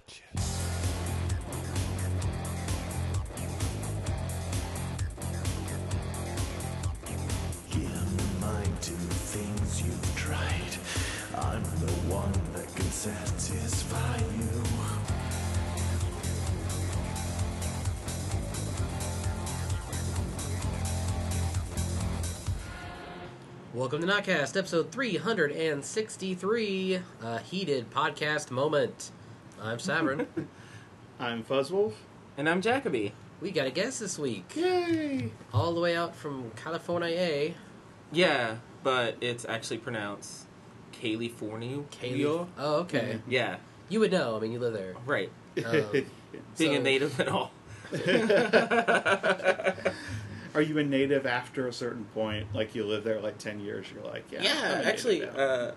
Give mind to things you've tried. I'm the one that can satisfy you. Welcome to Notcast, episode 363, a heated podcast moment. I'm Savern. I'm Fuzzwolf. And I'm Jacoby. We got a guest this week. Yay! All the way out from California. Yeah, but it's actually pronounced California. Kaylee. Oh, okay. Yeah, You would know. I mean, you live there. right. Um, Being a so- native and all. Are you a native after a certain point? Like you live there like 10 years, you're like, yeah. I'm a native actually, now.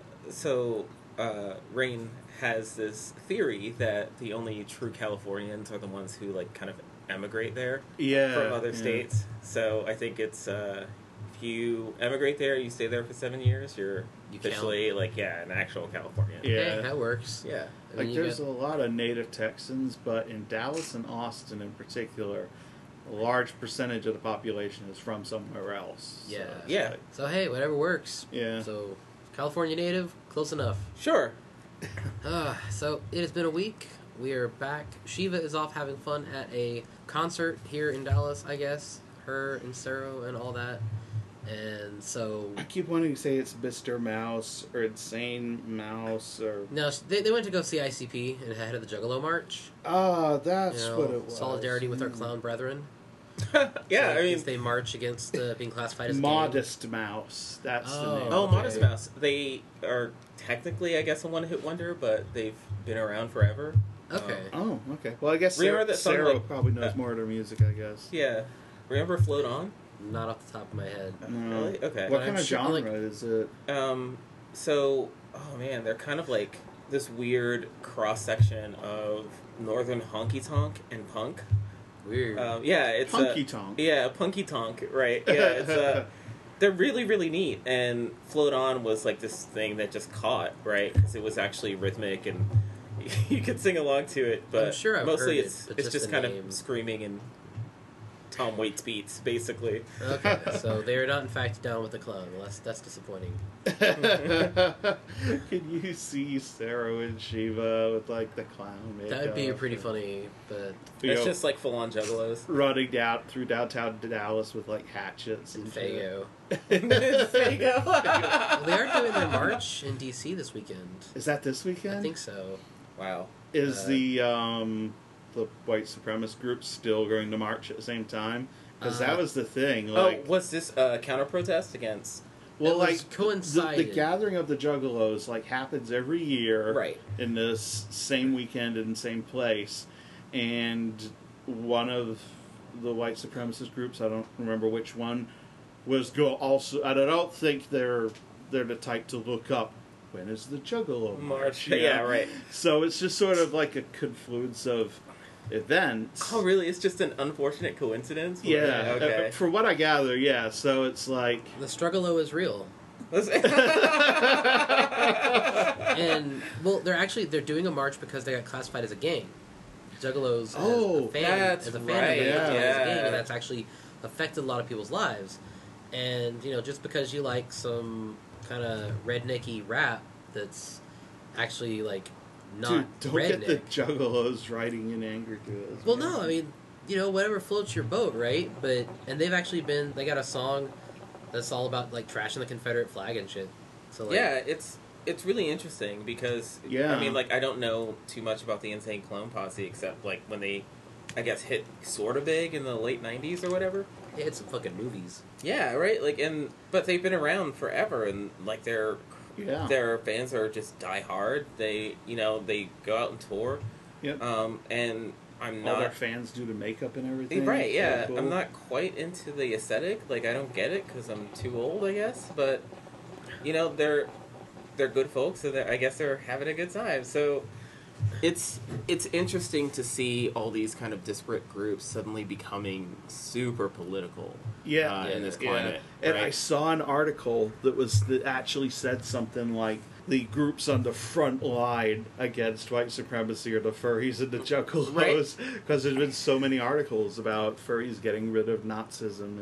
Rain has this theory that the only true Californians are the ones who like kind of emigrate there yeah, from other yeah. states. So I think it's if you emigrate there, you stay there for 7 years, you're You officially like an actual Californian. Yeah. Hey, that works. Yeah. I mean, Like you there's got- a lot of native Texans, but in Dallas and Austin in particular, a large percentage of the population is from somewhere else. Yeah. it's Yeah. like- So, hey, whatever works. yeah. So, California native, close enough. Sure. So, it has been a week. We are back. Shiva is off having fun at a concert here in Dallas, I guess. Her and Sarah and all that. And so... I keep wanting to say it's Mr. Mouse or Insane Mouse or... No, they went to go see ICP and ahead of the Juggalo March. Ah, that's You know, what it was. solidarity with our clown brethren. Yeah, So I mean, they march against being classified as Modest Mouse. That's the Oh. name. oh, Okay. Modest Mouse. They are technically, I guess, a one-hit wonder, but they've been around forever. gay. Okay. Oh, okay. Well, I guess Remember Sarah, that song, Sarah like, probably knows more of their music, I guess. Yeah. Remember Float On? Not off the top of my head. No. Really? Okay. What But kind I'm of sure, genre like- is it? So, oh man, they're kind of like this weird cross-section of northern honky-tonk and punk. Weird. Yeah, it's Punky Tonk. Yeah, punky tonk, right. Yeah, it's they're really, really neat. And Float On was like this thing that just caught, right? Because it was actually rhythmic and you could sing along to it, but I'm sure I've mostly heard it's it, but it's just just the kind name. of screaming and Tom Waits beats, basically. Okay, so they're not in fact down with the clown. Well, that's disappointing. Can you see Sarah and Shiva with like the clown makeup? That would be pretty funny, but You It's know, just like full-on juggalos. running down through downtown Dallas with like hatchets in and shit. Fago. There you go. Well, they are doing their march in DC this weekend. Is that this weekend? I think so. Wow. Is the white supremacist group still going to march at the same time? Because that was the thing. Like, Oh, was this counter protest against? well, it was like the coincided. gathering of the Juggalos like happens every year, Right. in this same weekend in the same place, and one of the white supremacist groups, I don't remember which one, was go also. And I don't think they're the type to look up when is the Juggalo March. you know? Yeah, right. So it's just sort of like a confluence of events. Oh, really? It's just an unfortunate coincidence? Yeah. Okay. From what I gather, yeah. So it's like. The struggle is real. And well, they're doing a march because they got classified as a gang. Juggalos Oh, as a fan, that's as a fan right, of them, as a yeah. gang, and that's actually affected a lot of people's lives. And just because you like some kind of rednecky rap that's actually like not Dude, don't redneck. get the Juggalos writing in anger to us. Well, man. no, I mean, whatever floats your boat, right? And they've actually they got a song that's all about like trashing the Confederate flag and shit. So like, Yeah, it's really interesting because Yeah. I mean, like, I don't know too much about the Insane Clone Posse except like when they, I guess, hit sort of big in the late '90s or whatever. they had some fucking movies. Yeah, right. Like, but they've been around forever, and like their fans are just die hard. They they go out and tour. Yep. And I'm All not their fans do the makeup and everything. right. It's Yeah, so cool. I'm not quite into the aesthetic. Like, I don't get it because I'm too old, I guess. But they're good folks, and I guess they're having a good time. So it's interesting to see all these kind of disparate groups suddenly becoming super political. Yeah, in this yeah. climate. And right? I saw an article that actually said something like the groups on the front line against white supremacy are the furries and the juggalos, Right. because there's been so many articles about furries getting rid of Nazism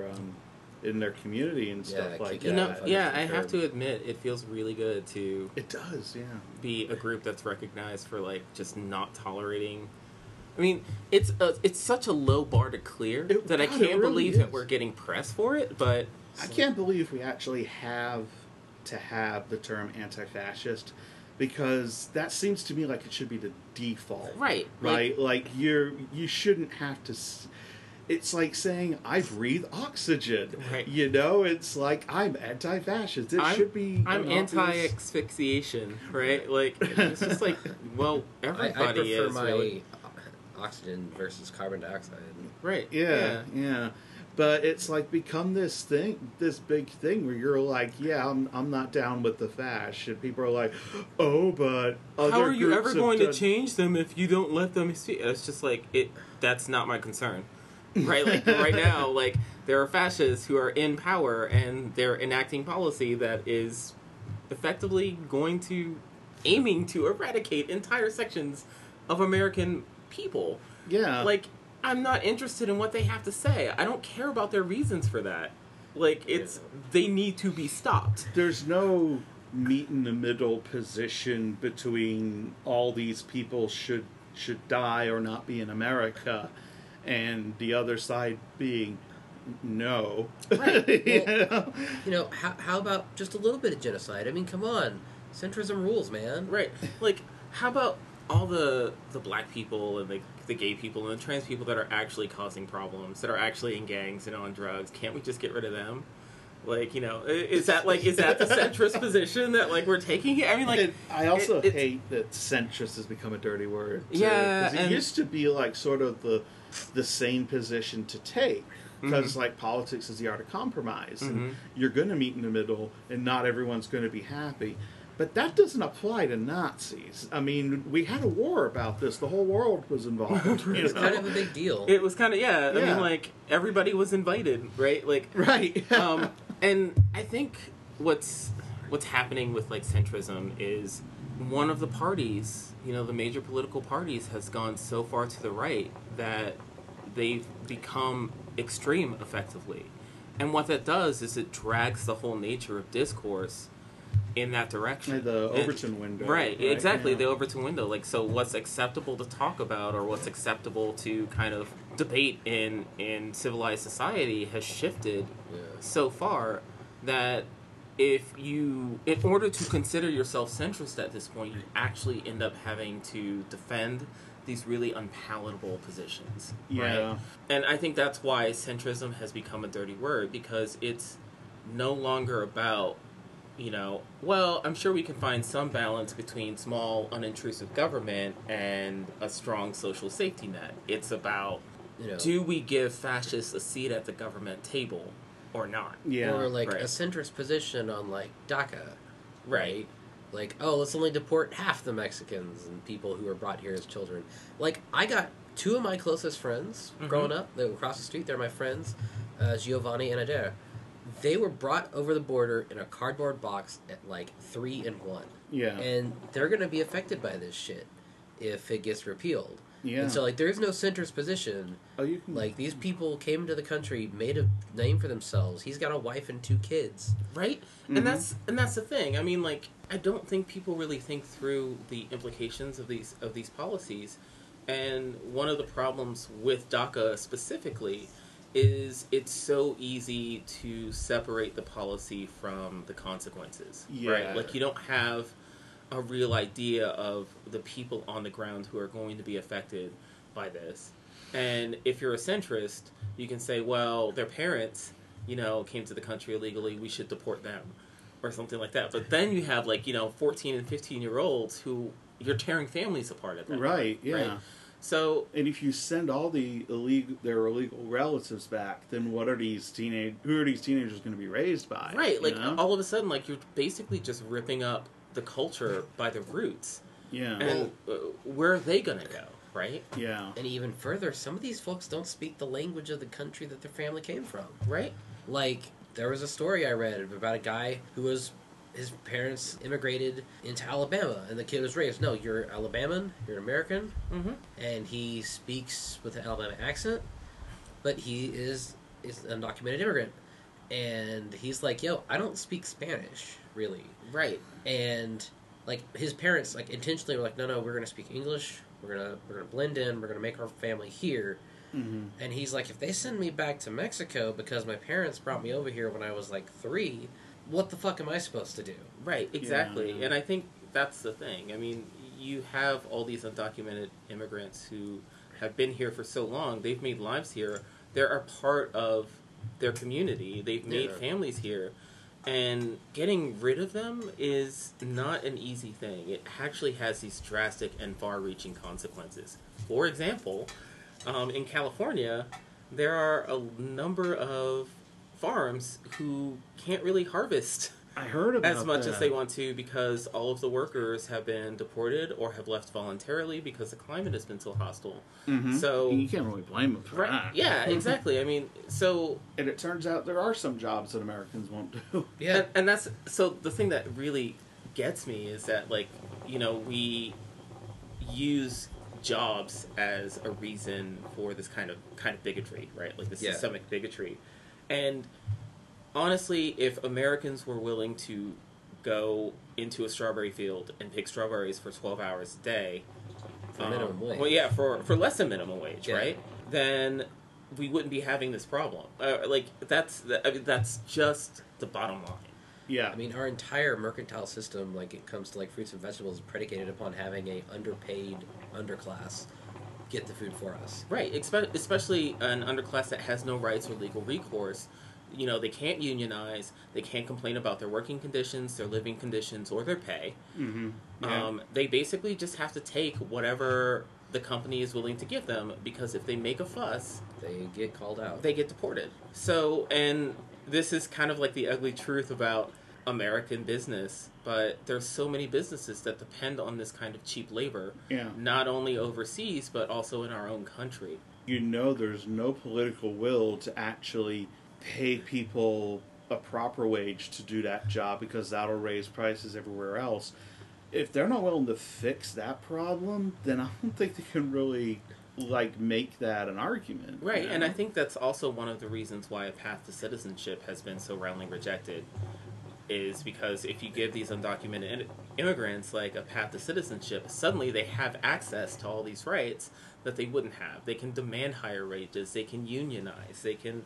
in their community and stuff Yeah, like kick that. it You know, out. yeah, I have to admit, it feels really good to It does, yeah. be a group that's recognized for like just not tolerating. I mean, it's such a low bar to clear that I God, it can't really believe that is. we're getting press for it. But I can't believe we actually have to have the term anti-fascist, because that seems to me like it should be the default. right, Right? Like you shouldn't have to. It's like saying I breathe oxygen. Right. You know, it's like I'm anti-fascist. It I'm- should be. I'm an obvious- anti-asphyxiation, right? Like it's just like, well, I everybody prefer is my really oxygen versus carbon dioxide. right. Yeah. But it's like become this thing, this big thing where you're like, yeah, I'm not down with the fash, and people are like, oh, but other How are you groups ever have going done- to change them if you don't let them speak? It's just like it. That's not my concern, right? Like right now, like there are fascists who are in power and they're enacting policy that is effectively aiming to eradicate entire sections of American people. Yeah, Like I'm not interested in what they have to say. I don't care about their reasons for that. Like they need to be stopped. there's no meet in the middle position between all these people should die or not be in America, and the other side being no. Right. You Well, know? You know, how about just a little bit of genocide? I mean, come on. Centrism rules, man. Right. Like, how about all the black people and the gay people and the trans people that are actually causing problems, that are actually in gangs and on drugs? Can't we just get rid of them? Like, you know, is that the centrist position that like we're taking here? I mean, like, And I also it's- hate that centrist has become a dirty word. Too, Yeah, 'cause it and- used to be like sort of the sane position to take, because Mm-hmm. like politics is the art of compromise, Mhm. and you're going to meet in the middle, and not everyone's going to be happy. But that doesn't apply to Nazis. I mean, we had a war about this. The whole world was involved. you It's know? kind of a big deal. it was kind of I Yeah. mean, like everybody was invited, right? Like, Right. and I think what's happening with like centrism is one of the parties, you know, the major political parties has gone so far to the right that they've become extreme effectively. And what that does is it drags the whole nature of discourse in that direction. The And- Overton window. Right, exactly, yeah. the Overton window. Like, so what's acceptable to talk about or what's acceptable to kind of debate in civilized society has shifted Yeah. so far that if you, in order to consider yourself centrist at this point, you actually end up having to defend these really unpalatable positions. Yeah. Right? And I think that's why centrism has become a dirty word, because it's no longer about, you know, well, I'm sure we can find some balance between small, unintrusive government and a strong social safety net. It's about, You know, do we give fascists a seat at the government table or not? Yeah. or like right. a centrist position on like DACA, Right. Like, oh, let's only deport half the Mexicans and people who were brought here as children. Like, I got two of my closest friends growing up. They were across the street. They're my friends, Giovanni and Adair. They were brought over the border in a cardboard box at like 3 and 1. Yeah. And they're going to be affected by this shit if it gets repealed. Yeah. And so, like, there's no centrist position. Oh, you can. Like, these people came to the country, made a name for themselves. He's got a wife and 2 kids. Right? And that's the thing. I mean, like, I don't think people really think through the implications of these policies. And one of the problems with DACA specifically is it's so easy to separate the policy from the consequences. Yeah. Right? Like, you don't have a real idea of the people on the ground who are going to be affected by this. And if you're a centrist, you can say, well, their parents, you know, came to the country illegally, we should deport them, or something like that. But then you have, like, you know, 14 and 15-year-olds who you're tearing families apart at that Right, point, yeah. right? So, And if you send all their illegal relatives back, then who are these teenagers going to be raised by? right, like, you know? all of a sudden, like, you're basically just ripping up the culture by the roots. Yeah. And where are they going to go, right? Yeah. And even further, some of these folks don't speak the language of the country that their family came from. Right? Like, there was a story I read about a guy who was his parents immigrated into Alabama, and the kid was raised, no, you're Alabaman, you're an American, Mm-hmm. and he speaks with an Alabama accent, but he is an undocumented immigrant. And he's like, yo, I don't speak Spanish, really. Right. And, like, his parents, like, intentionally were like, no, we're going to speak English, we're gonna blend in, we're going to make our family here. Mm-hmm. And he's like, if they send me back to Mexico because my parents brought me over here when I was, like, 3, what the fuck am I supposed to do? Right, exactly. Yeah. And I think that's the thing. I mean, you have all these undocumented immigrants who have been here for so long, they've made lives here, they're a part of their community, they've made families here, and getting rid of them is not an easy thing. It actually has these drastic and far-reaching consequences. For example, in California, there are a number of farms who can't really harvest I heard about as much that. as they want to because all of the workers have been deported or have left voluntarily because the climate has been so hostile. Mm-hmm. So you can't really blame them for that. yeah, exactly. I mean, so And it turns out there are some jobs that Americans won't do. Yeah. and that's so the thing that really gets me is that, like, you know, we use jobs as a reason for this kind of bigotry, right? Like this systemic bigotry. And honestly, if Americans were willing to go into a strawberry field and pick strawberries for 12 hours a day, For minimum wage. well, yeah, for less than minimum wage, Yeah. right? Then we wouldn't be having this problem. That's just the bottom line. Yeah. I mean, our entire mercantile system, like it comes to like fruits and vegetables, is predicated upon having a underpaid underclass get the food for us. Right, especially an underclass that has no rights or legal recourse. You know, they can't unionize, they can't complain about their working conditions, their living conditions, or their pay. Mm-hmm. Yeah. They basically just have to take whatever the company is willing to give them, because if they make a fuss, They get called out. they get deported. So, and this is kind of like the ugly truth about American business, but there's so many businesses that depend on this kind of cheap labor, Yeah. not only overseas, but also in our own country. You know there's no political will to actually pay people a proper wage to do that job because that'll raise prices everywhere else. If they're not willing to fix that problem, then I don't think they can really like make that an argument. Right, you know? and I think that's also one of the reasons why a path to citizenship has been so roundly rejected, is because if you give these undocumented immigrants like a path to citizenship, suddenly they have access to all these rights that they wouldn't have. They can demand higher wages, they can unionize, they can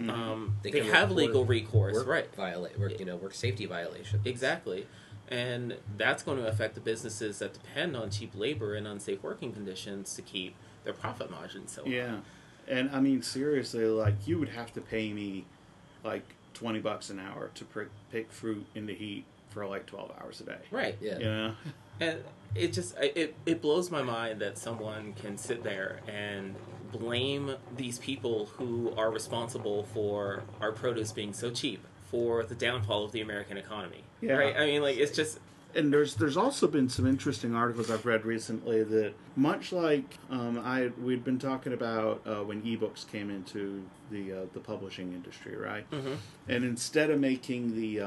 they can have report legal recourse, work right? Work safety violations. Exactly. And that's going to affect the businesses that depend on cheap labor and unsafe working conditions to keep their profit margins so high. Yeah, and I mean seriously, like you would have to pay me like $20 an hour to pick fruit in the heat for like 12 hours a day. Right. Yeah. You know? And it just it blows my mind that someone can sit there and blame these people who are responsible for our produce being so cheap for the downfall of the American economy. Yeah. Right? I mean, like, it's just... And there's also been some interesting articles I've read recently that, much like we'd been talking about when ebooks came into the publishing industry, right? Mhm. And instead of making the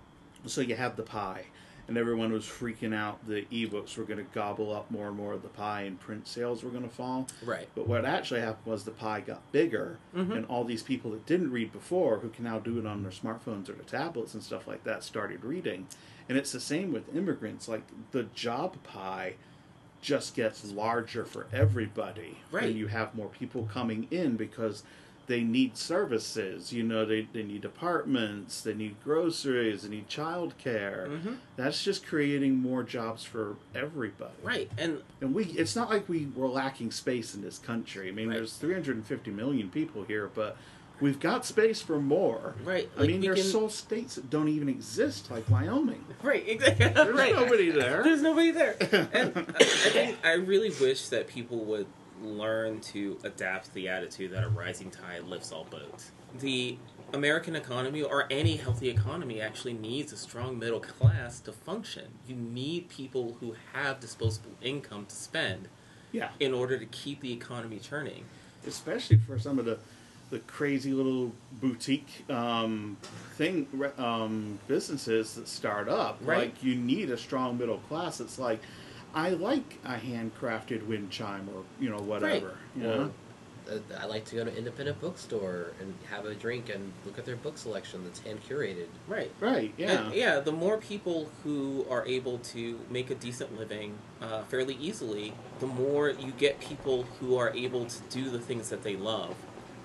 so you have the pie, and everyone was freaking out the ebooks were going to gobble up more and more of the pie, and print sales were going to fall. Right. But what actually happened was the pie got bigger, and all these people that didn't read before, who can now do it on their smartphones or their tablets and stuff like that, started reading. And it's the same with immigrants. Like, the job pie just gets larger for everybody. Right. And you have more people coming in because they need services. You know, they need apartments, they need groceries, they need childcare. Mm-hmm. That's just creating more jobs for everybody. Right. And And it's not like we're lacking space in this country. I mean, Right. there's 350 million people here, but we've got space for more. Right, I like, mean, we there's can- whole states that don't even exist, like Wyoming. Right, exactly. There's right. nobody there. There's nobody there. And I think I really wish that people would learn to adapt the attitude that a rising tide lifts all boats. The American economy, or any healthy economy, actually needs a strong middle class to function. You need people who have disposable income to spend Yeah. in order to keep the economy turning. Especially for some of the crazy little boutique businesses that start up. Right. Like, you need a strong middle class. It's like, I like a handcrafted wind chime or, whatever. Right. You know? I like to go to an independent bookstore and have a drink and look at their book selection that's hand curated. Right. Right, yeah. And, yeah, the more people who are able to make a decent living fairly easily, the more you get people who are able to do the things that they love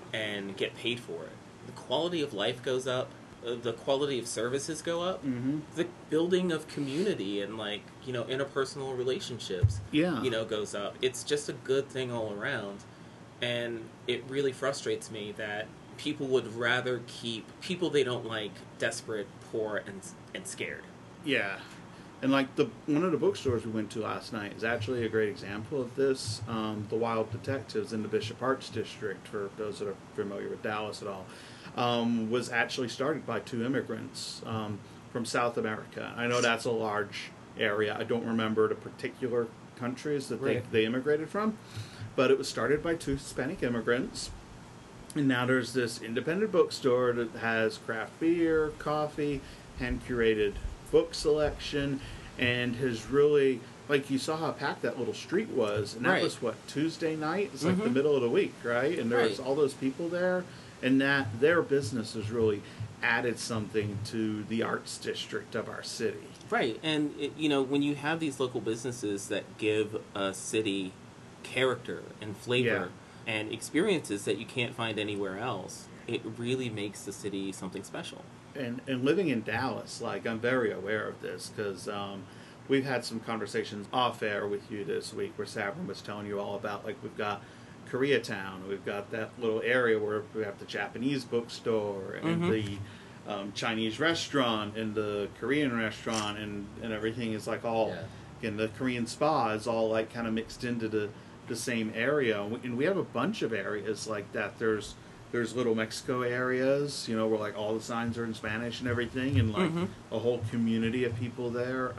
and get paid for it. The quality of life goes up. The quality of services go up. Mm-hmm. The building of community and, like, interpersonal relationships, Yeah. Goes up. It's just a good thing all around. And it really frustrates me that people would rather keep people they don't like desperate, poor, and scared. Yeah. And like one of the bookstores we went to last night is actually a great example of this. The Wild Detectives in the Bishop Arts District, for those that are familiar with Dallas at all, was actually started by 2 immigrants from South America. I know that's a large area. I don't remember the particular countries that they immigrated from, but it was started by 2 Hispanic immigrants. And now there's this independent bookstore that has craft beer, coffee, hand-curated book selection, and has really, like, you saw how packed that little street was, and that was, Tuesday night? It's like the middle of the week, right? And there's all those people there, and that their business has really added something to the arts district of our city. Right, and, when you have these local businesses that give a city character and flavor and experiences that you can't find anywhere else, it really makes the city something special. And living in Dallas, like, I'm very aware of this because we've had some conversations off air with you this week where Savrin was telling you all about, like, we've got Koreatown, we've got that little area where we have the Japanese bookstore and the Chinese restaurant and the Korean restaurant and everything is like all, and the Korean spa is all like kind of mixed into the same area. And we have a bunch of areas like that. There's Little Mexico areas, where like all the signs are in Spanish and everything, and like a whole community of people there.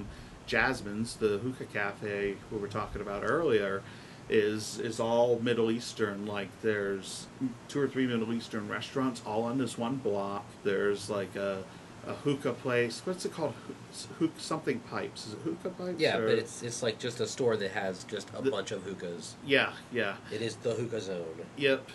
Jasmine's, the hookah cafe we were talking about earlier, is all Middle Eastern. Like, there's 2 or 3 Middle Eastern restaurants all on this one block. There's like a hookah place. What's it called? Something Pipes. Is it Hookah Pipes? Yeah, but it's like just a store that has just a bunch of hookahs. Yeah. It is the hookah zone. Yep.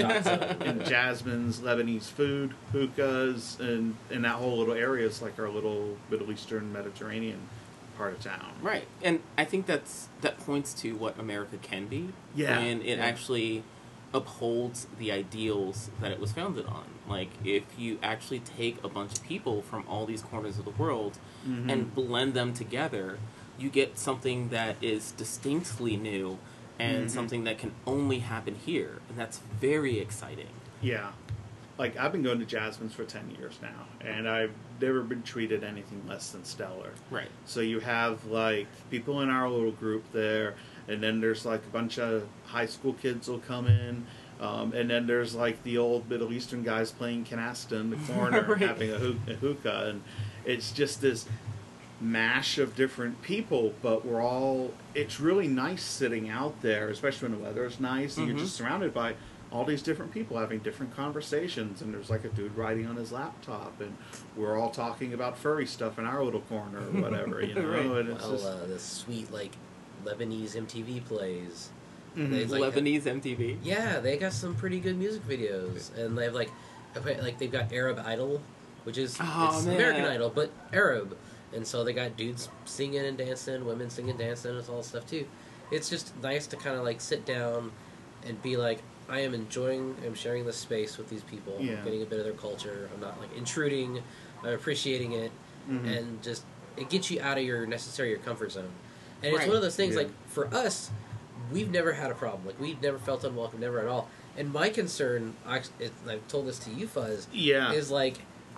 And Jasmine's Lebanese food, hookahs, and that whole little area is like our little Middle Eastern Mediterranean part of town. Right, and I think that points to what America can be. Yeah. And it actually upholds the ideals that it was founded on. Like, if you actually take a bunch of people from all these corners of the world and blend them together, you get something that is distinctly new and something that can only happen here. And that's very exciting. Yeah. Like, I've been going to Jasmine's for 10 years now, and I've never been treated anything less than stellar. Right. So you have, like, people in our little group there, and then there's, like, a bunch of high school kids will come in, and then there's, like, the old Middle Eastern guys playing canasta in the corner and having a hookah, and it's just this mash of different people, but it's really nice sitting out there, especially when the weather is nice, and you're just surrounded by all these different people having different conversations, and there's like a dude writing on his laptop, and we're all talking about furry stuff in our little corner or whatever, And it's the sweet, like, Lebanese MTV plays. Lebanese MTV? Yeah, they got some pretty good music videos, and they have they've got Arab Idol, which is American Idol, but Arab, and so they got dudes singing and dancing, women singing and dancing, and all stuff too. It's just nice to kind of like sit down and be like, I'm sharing this space with these people. Yeah. I'm getting a bit of their culture. I'm not like intruding. I'm appreciating it, and just it gets you out of your comfort zone. And it's one of those things like for us, we've never had a problem. Like we've never felt unwelcome, never at all. And my concern, I've told this to you, Fuzz, is like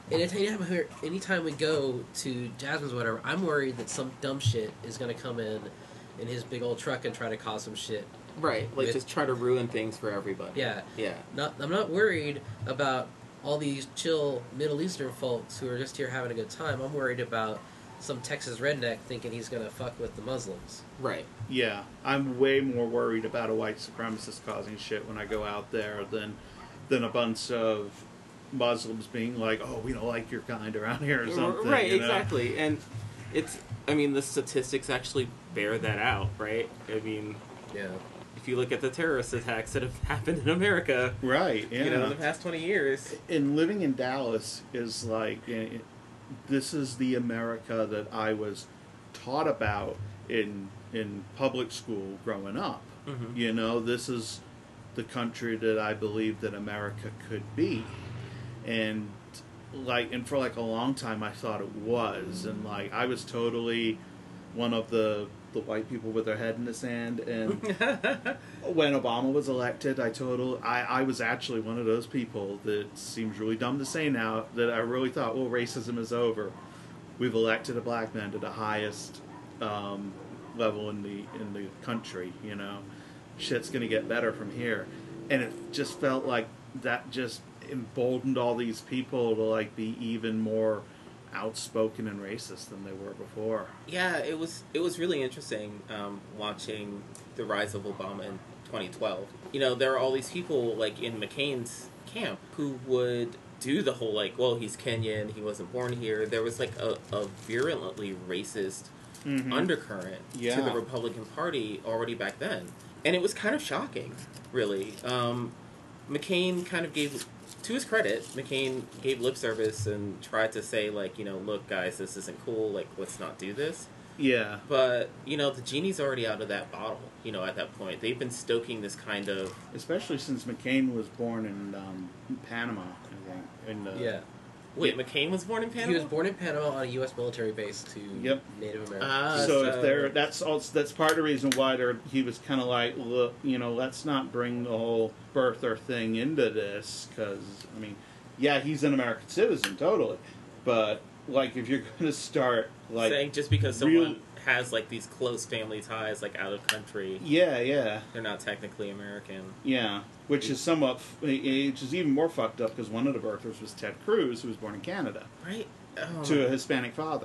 anytime we go to Jasmine's or whatever, I'm worried that some dumb shit is going to come in his big old truck and try to cause some shit. Right, like just try to ruin things for everybody. Yeah. Yeah. I'm not worried about all these chill Middle Eastern folks who are just here having a good time. I'm worried about some Texas redneck thinking he's going to fuck with the Muslims. Right. Yeah, I'm way more worried about a white supremacist causing shit when I go out there than than a bunch of Muslims being like, "Oh, we don't like your kind around here" or something. Right, you know? exactly. And I mean, the statistics actually bear that out, right? I mean, Yeah. if you look at the terrorist attacks that have happened in America, Right. Yeah. in the past 20 years. And living in Dallas is like, this is the America that I was taught about in public school growing up. Mm-hmm. This is the country that I believe that America could be, and for a long time I thought it was, and I was totally one of the white people with their head in the sand. And when Obama was elected, I was actually one of those people that seems really dumb to say now, that I really thought, well, racism is over. We've elected a black man to the highest level in the country. Shit's gonna get better from here, and it just felt like that just emboldened all these people to be even more outspoken and racist than they were before. Yeah, it was really interesting watching the rise of Obama in 2012. There are all these people in McCain's camp who would do the whole well, he's Kenyan, he wasn't born here. There was a virulently racist undercurrent to the Republican Party already back then, and it was kind of shocking, really. McCain kind of gave, to his credit, McCain gave lip service and tried to say, look, guys, this isn't cool, let's not do this. Yeah. But, the genie's already out of that bottle, at that point. They've been stoking this kind of... Especially since McCain was born in Panama, I think. Yeah. Wait, McCain was born in Panama? He was born in Panama on a U.S. military base to Native Americans. So that's part of the reason why he was kind of look, let's not bring the whole birther thing into this, because, he's an American citizen, totally, but, if you're going to start, saying just because someone has, these close family ties, out of country... Yeah. They're not technically American. Yeah, which is even more fucked up, because one of the birthers was Ted Cruz, who was born in Canada. Right. To a Hispanic father.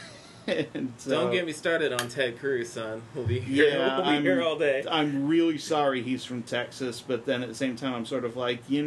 And don't get me started on Ted Cruz, son. We'll be here all day. I'm really sorry he's from Texas, but then at the same time I'm sort of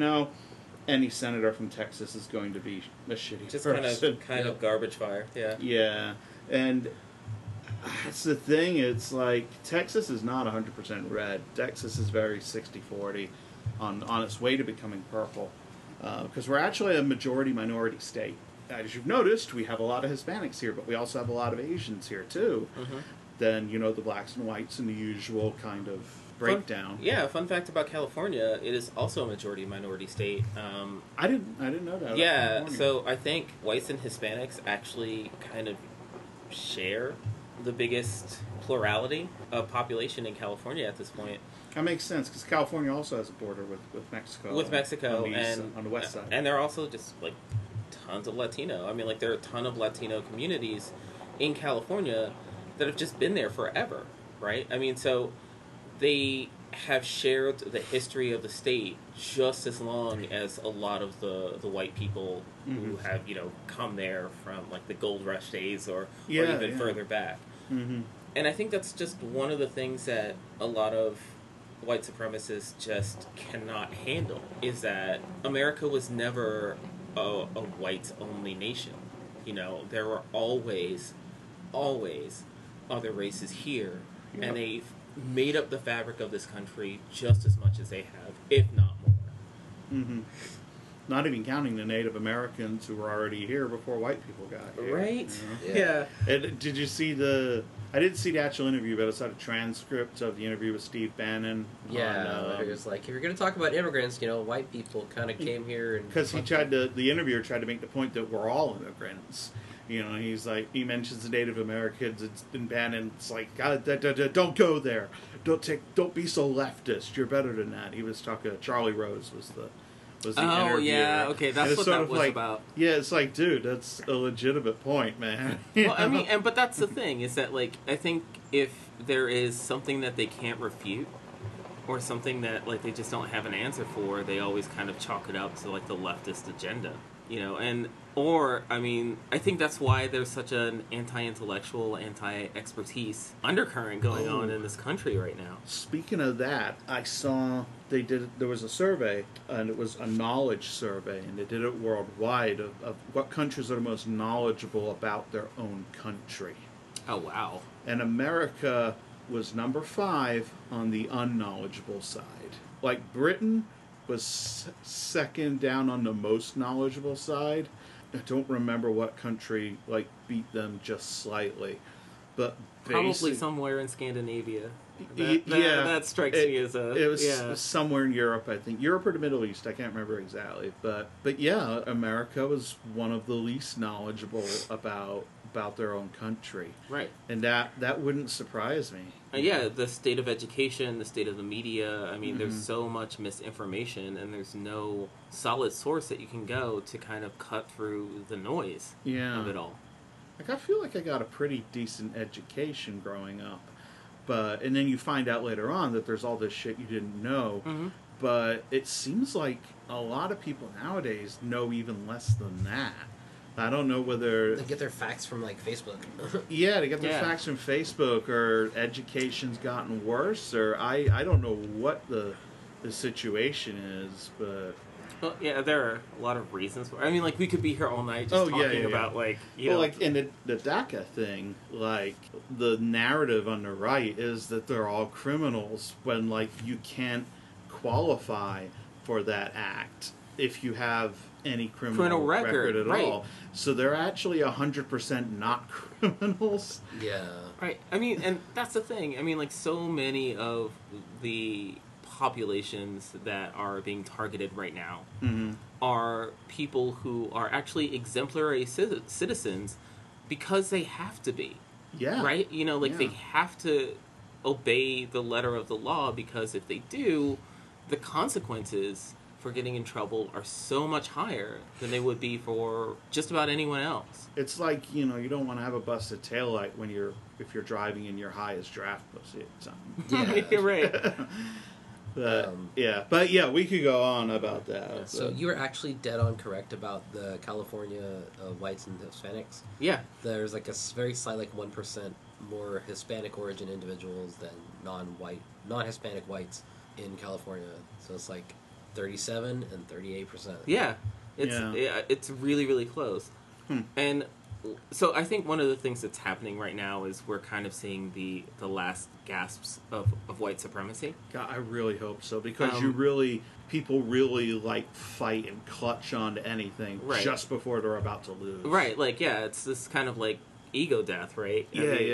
any senator from Texas is going to be a shitty person. kind of garbage fire. Yeah. Yeah. And that's the thing, it's Texas is not 100% red. Texas is very 60-40 on its way to becoming purple. Because we're actually a majority-minority state. As you've noticed, we have a lot of Hispanics here, but we also have a lot of Asians here, too. Mm-hmm. Then, the blacks and whites and the usual kind of breakdown. Fun fact about California, it is also a majority-minority state. I didn't know that. Yeah, so I think whites and Hispanics actually kind of share the biggest plurality of population in California at this point. That makes sense, because California also has a border with Mexico. With Mexico, on the west side. And there are also just, tons of Latino. There are a ton of Latino communities in California that have just been there forever, right? So they have shared the history of the state just as long as a lot of the white people who have, come there from, the Gold Rush days or even further back. Mm-hmm. And I think that's just one of the things that a lot of white supremacists just cannot handle, is that America was never a whites-only nation. There were always other races here, and they've made up the fabric of this country just as much as they have, if not more. Mm-hmm. Not even counting the Native Americans who were already here before white people got here. Right? Yeah. And did you see I didn't see the actual interview, but I saw a transcript of the interview with Steve Bannon. Yeah, it was if you're going to talk about immigrants, white people kind of came here and... Because the interviewer tried to make the point that we're all immigrants. He's he mentions the Native Americans, and Bannon's God, don't go there. Don't be so leftist. You're better than that. He was talking, Charlie Rose was the interviewer. Yeah, okay, that's what that was about. Yeah, it's dude, that's a legitimate point, man. Well, but that's the thing, is that, I think if there is something that they can't refute, or something that, they just don't have an answer for, they always kind of chalk it up to, the leftist agenda. And or I mean, I think that's why there's such an anti-intellectual, anti-expertise undercurrent going on in this country right now. Speaking of that, I saw there was a survey, and it was a knowledge survey, and they did it worldwide of what countries are the most knowledgeable about their own country. Oh wow! And America was number 5 on the unknowledgeable side. Like Britain was second down on the most knowledgeable side. I don't remember what country beat them just slightly, but probably somewhere in Scandinavia. That strikes me as it was somewhere in Europe, I think, Europe or the Middle East. I can't remember exactly, but yeah, America was one of the least knowledgeable about their own country, right? And that wouldn't surprise me. The state of education, the state of the media. I mean, there's so much misinformation, and there's no solid source that you can go to kind of cut through the noise of it all. I feel like I got a pretty decent education growing up, and then you find out later on that there's all this shit you didn't know. Mm-hmm. But it seems like a lot of people nowadays know even less than that. I don't know whether they get their facts from Facebook. Yeah, they get their facts from Facebook, or education's gotten worse, or I don't know what the situation is, but well, yeah, there are a lot of reasons for it. I mean, we could be here all night just talking about in the DACA thing, the narrative on the right is that they're all criminals when you can't qualify for that act if you have any criminal record at all. So they're actually 100% not criminals. Yeah. Right. I mean, and that's the thing. I mean, so many of the populations that are being targeted right now are people who are actually exemplary citizens because they have to be. Yeah. Right? They have to obey the letter of the law, because if they do, the consequences for getting in trouble are so much higher than they would be for just about anyone else. It's you don't want to have a busted taillight if you're driving in your high as draft pussy or something. Yeah, you're right. But we could go on about that. Yeah, so you were actually dead on correct about the California whites and Hispanics. Yeah. There's a very slight 1% more Hispanic origin individuals than non-Hispanic whites in California. So it's 37 and 38%. Yeah, it's really, really close. And so I think one of the things that's happening right now is we're kind of seeing the last gasps of white supremacy. God, I really hope so, because people really fight and clutch on to anything just before they're about to lose. Right, it's this kind of ego death, right?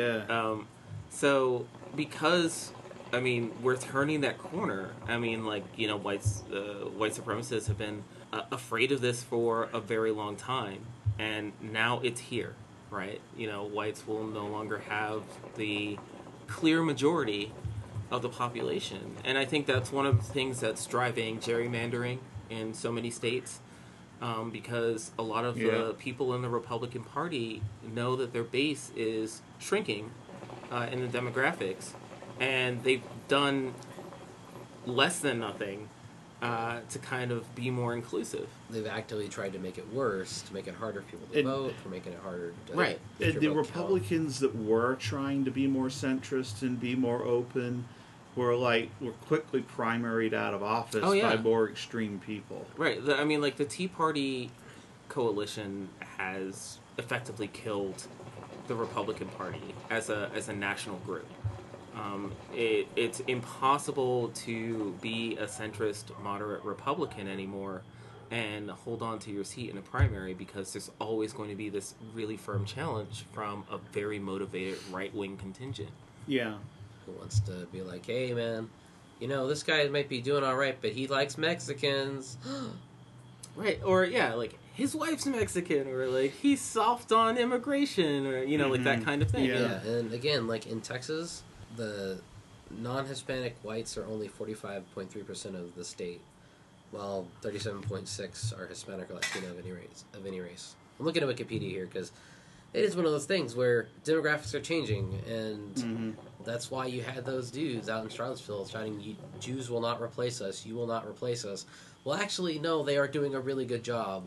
So because we're turning that corner. White supremacists have been afraid of this for a very long time, and now it's here, right? Whites will no longer have the clear majority of the population, and I think that's one of the things that's driving gerrymandering in so many states, because a lot of the people in the Republican Party know that their base is shrinking in the demographics. And they've done less than nothing to kind of be more inclusive. They've actively tried to make it worse, to make it harder for people to vote, for making it harder to... Right. The Republicans that were trying to be more centrist and be more open were quickly primaried out of office by more extreme people. Right. The Tea Party coalition has effectively killed the Republican Party as a national group. It's impossible to be a centrist, moderate Republican anymore and hold on to your seat in a primary, because there's always going to be this really firm challenge from a very motivated right-wing contingent. Yeah. Who wants to be hey, man, this guy might be doing all right, but he likes Mexicans. Right. Or, his wife's Mexican, or he's soft on immigration, or, that kind of thing. Yeah. And again, in Texas, the non-Hispanic whites are only 45.3% of the state, while 37.6% are Hispanic or Latino of any race. I'm looking at Wikipedia here because it is one of those things where demographics are changing, and that's why you had those dudes out in Charlottesville shouting, "Jews will not replace us. You will not replace us." Well, actually, no, they are doing a really good job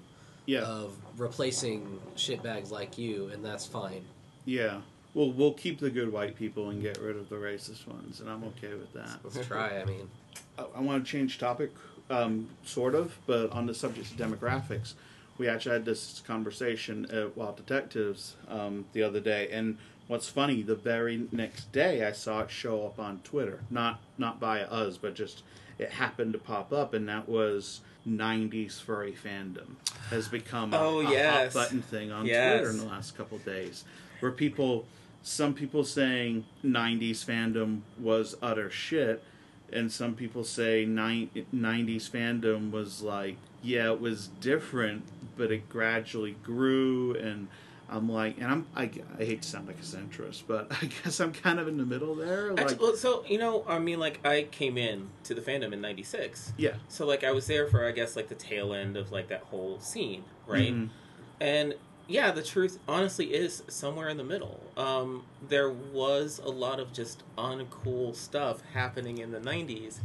Yeah. of replacing shitbags like you, and that's fine. Yeah. Well, we'll keep the good white people and get rid of the racist ones, and I'm okay with that. Let's try. I mean, I want to change topic, sort of, but on the subject of demographics. We actually had this conversation at Wild Detectives the other day, and what's funny, the very next day I saw it show up on Twitter. Not by us, but just it happened to pop up, and that was 90s furry fandom has become a hot button thing on Twitter in the last couple of days, where some people saying 90s fandom was utter shit, and some people say 90s fandom was like, yeah, it was different, but it gradually grew, and I'm like, and I hate to sound like a centrist, but I guess I'm kind of in the middle there. Like, Actually, well, so, you know, I mean, like, I came in to the fandom in 96. yeah. So, like, I was there for, I guess, like, the tail end of, like, that whole scene, right? Mm-hmm. And, yeah, the truth, honestly, is somewhere in the middle. There was a lot of just uncool stuff happening in the 90s,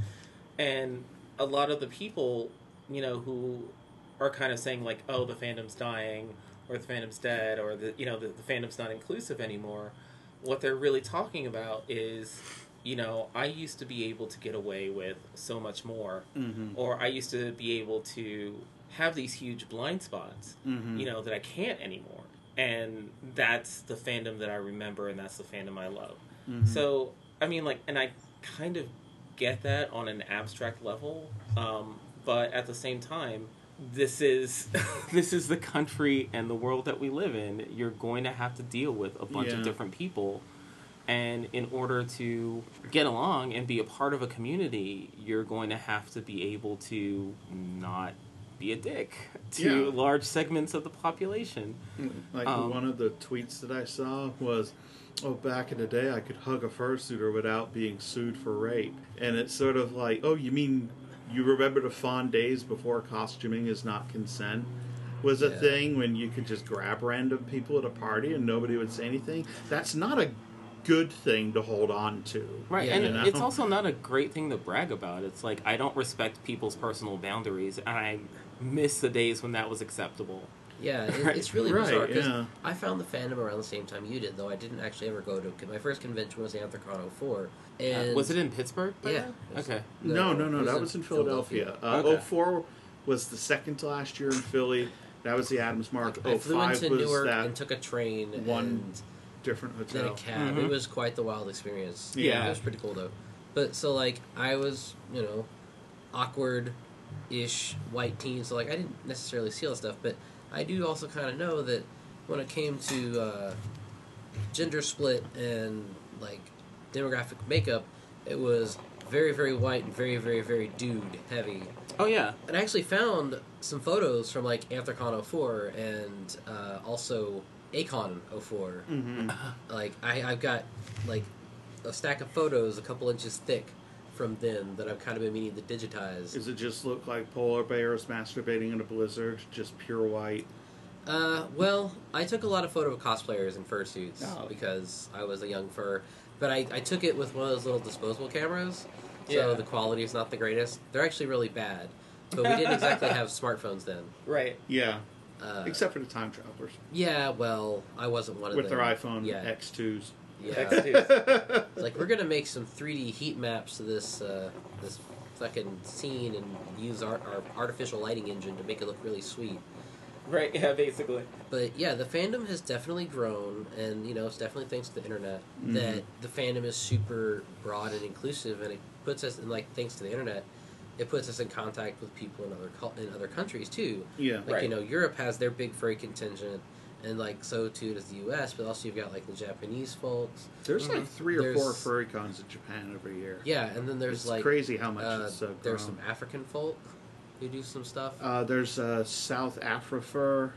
and a lot of the people, you know, who are kind of saying, like, oh, the fandom's dying, or the fandom's dead, or the fandom's not inclusive anymore. What they're really talking about is, you know, I used to be able to get away with so much more, or I used to be able to have these huge blind spots, you know, that I can't anymore. And that's the fandom that I remember, and that's the fandom I love. So, I mean, like, and I kind of get that on an abstract level, but at the same time, this is the country and the world that we live in. You're going to have to deal with a bunch of different people, and in order to get along and be a part of a community, you're going to have to be able to not be a dick to large segments of the population. Like one of the tweets that I saw was, oh, back in the day I could hug a fursuiter without being sued for rape. And it's sort of like, oh, you mean you remember the fond days before costuming is not consent was a thing, when you could just grab random people at a party and nobody would say anything? That's not a good thing to hold on to. Right, and it's also not a great thing to brag about. It's like, I don't respect people's personal boundaries, and I miss the days when that was acceptable. Yeah, it's really bizarre, because I found the fandom around the same time you did, though I didn't actually ever go to... My first convention was Anthrocon 04, and... was it in Pittsburgh? Yeah. Okay. No, that was in Philadelphia. 04 was the second to last year in Philly. That was the Adams Mark. I flew into was Newark that and took a train one different hotel. then a cab. It was quite the wild experience. Yeah. It was pretty cool, though. But, so, like, I was, you know, awkward-ish white teen, so, like, I didn't necessarily see all the stuff, but I do also kind of know that when it came to gender split and, like, demographic makeup, it was very, very white and very, very, very dude-heavy. Oh, yeah. And I actually found some photos from, like, Anthrocon 04 and also Acon 04. Like, I've got, like, a stack of photos a couple inches thick from then that I've kind of been meaning to digitize. Does it just look like polar bears masturbating in a blizzard, just pure white? Well, I took a lot of photo of cosplayers in fursuits because I was a young fur. But I took it with one of those little disposable cameras, so the quality is not the greatest. They're actually really bad, but we didn't exactly have smartphones then. Right. Yeah. Except for the time travelers. Yeah, well, I wasn't one of them. With their iPhone X2s. Yeah. X2s. Like, we're going to make some 3D heat maps to this this fucking scene and use our artificial lighting engine to make it look really sweet. Right, yeah, basically. But yeah, the fandom has definitely grown, and you know, it's definitely thanks to the internet that the fandom is super broad and inclusive, and it puts us in, like, thanks to the internet, it puts us in contact with people in other countries too. Yeah, like you know, Europe has their big furry contingent, and like so too does the U.S. But also you've got like the Japanese folks. There's like 3 or 4 furry cons in Japan every year. Yeah, and then there's it's like crazy how much it's there's some African folk who do some stuff. There's South Afrofur.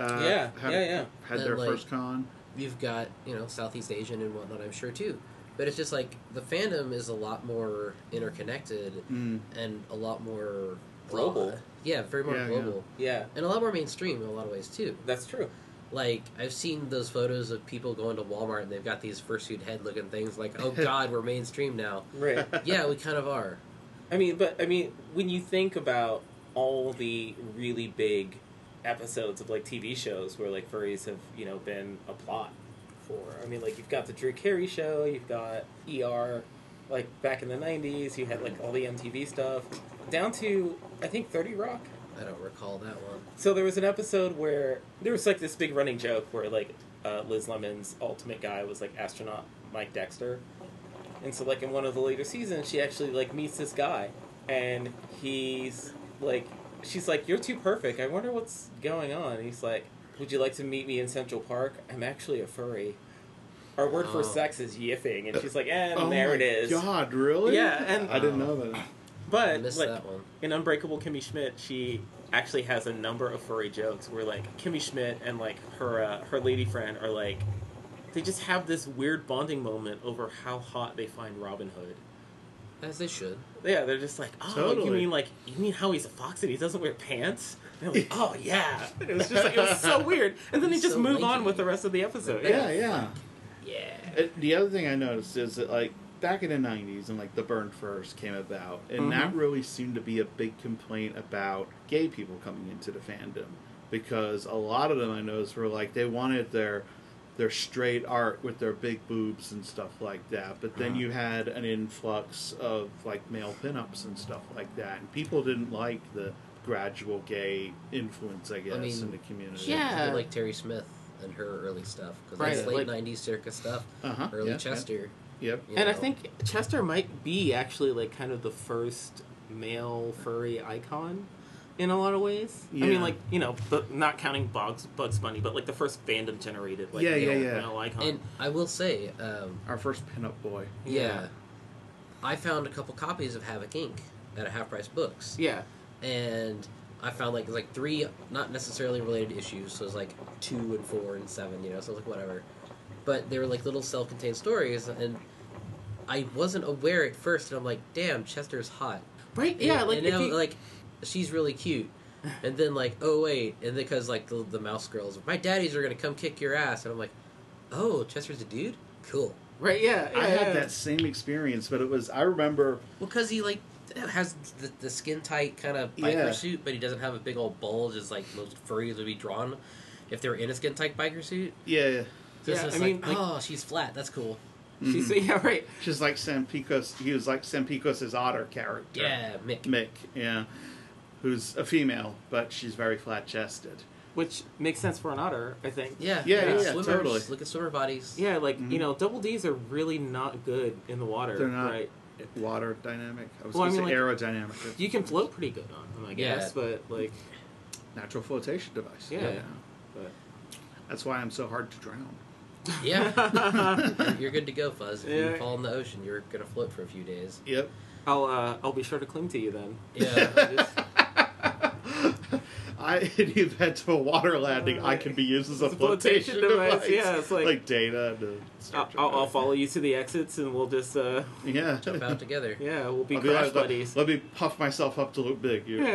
Had their like, first con. You've got, you know, Southeast Asian and whatnot, I'm sure too. But it's just like the fandom is a lot more interconnected and a lot more global. Yeah, very more global. Yeah. And a lot more mainstream in a lot of ways too. That's true. Like, I've seen those photos of people going to Walmart and they've got these fursuit head looking things like, oh god, we're mainstream now. Right. Yeah, we kind of are. I mean, when you think about all the really big episodes of like TV shows where like furries have been a plot for. I mean, like you've got the Drew Carey show, you've got ER, like back in the '90s, you had like all the MTV stuff, down to I think 30 Rock. I don't recall that one. So there was an episode where there was like this big running joke where like Liz Lemon's ultimate guy was like astronaut Mike Dexter, and so like in one of the later seasons she actually like meets this guy, and he's like, she's like, "You're too perfect. I wonder what's going on." And he's like, "Would you like to meet me in Central Park? I'm actually a furry. Our word for sex is yiffing." And she's like, "And there it is." God, really? Yeah, and I didn't know that. I but missed like that one. in Unbreakable Kimmy Schmidt, she actually has a number of furry jokes where like Kimmy Schmidt and like her lady friend are like, they just have this weird bonding moment over how hot they find Robin Hood. As they should. Yeah, they're just like, "Oh, Totally. you mean how he's a fox and he doesn't wear pants?" And they're like, "Oh yeah." And it was just like, it was so weird. And then they He's just so move on lanky. with the rest of the episode. Yeah, yeah. Yeah. The other thing I noticed is that, like, back in the 90s and, like, the Burned Furs came about, and that really seemed to be a big complaint about gay people coming into the fandom. Because a lot of them, I noticed, were like, they wanted their straight art with their big boobs and stuff like that. But then you had an influx of, like, male pinups and stuff like that. And people didn't like the gradual gay influence, I guess, I mean, in the community. Yeah. People like Terry Smith and her early stuff. Because Right, that's late like- 90s circus stuff. Uh-huh, Early yeah, Chester. Yep. you And I know. think Chester might be actually like kind of the first male furry icon in a lot of ways. I Yeah. mean, like, but not counting Bugs Bunny, but like the first fandom generated like Yeah, male, yeah. male icon. And I will say, Our first pinup boy. yeah, I found a couple copies of Havoc Inc. at a Half Price Books. yeah. And I found like 3 not necessarily related issues, so it was like 2 and 4 and 7, so it was like whatever. But they were like little self-contained stories, and I wasn't aware at first, and I'm like, damn, Chester's hot. Right? Yeah, and, like and if now, you, like she's really cute. And then like, oh wait, and because like the mouse girls, my daddies are gonna come kick your ass, and I'm like, oh, Chester's a dude? Cool. right, yeah. I yeah. had that same experience, but I remember, Well, because he like has the skin tight kind of biker Yeah. suit, but he doesn't have a big old bulge as like most furries would be drawn if they were in a skin tight biker suit. yeah, So it's Yeah, just I mean, like- oh, she's flat. That's cool. She's, yeah, right. she's like Sam Pecos. He was like Sam Pecos' otter character. Yeah, Mick. Mick, yeah, who's a female, but she's very flat chested. Which makes sense for an otter, I think. Yeah, Yeah, Swimmers, totally. Look at swimmer bodies. Yeah, like, double Ds are really not good in the water. They're not Right? water dynamic. I was Well, I going to mean, say like- aerodynamic. You can float pretty good on them, I guess, Yeah. but, like, Natural flotation device. Yeah. but... That's why I'm so hard to drown. Yeah. You're good to go, Fuzz. If Yeah. you fall in the ocean, you're gonna float for a few days. Yep. I'll be sure to cling to you then. Yeah. In the event of a water landing, I can be used as a It's a flotation flotation device, device. yeah, it's like- Data. To I'll follow you to the exits, and we'll just Yeah. Jump out together. yeah, we'll be I'll crash like, buddies. let me puff myself up to look big. You.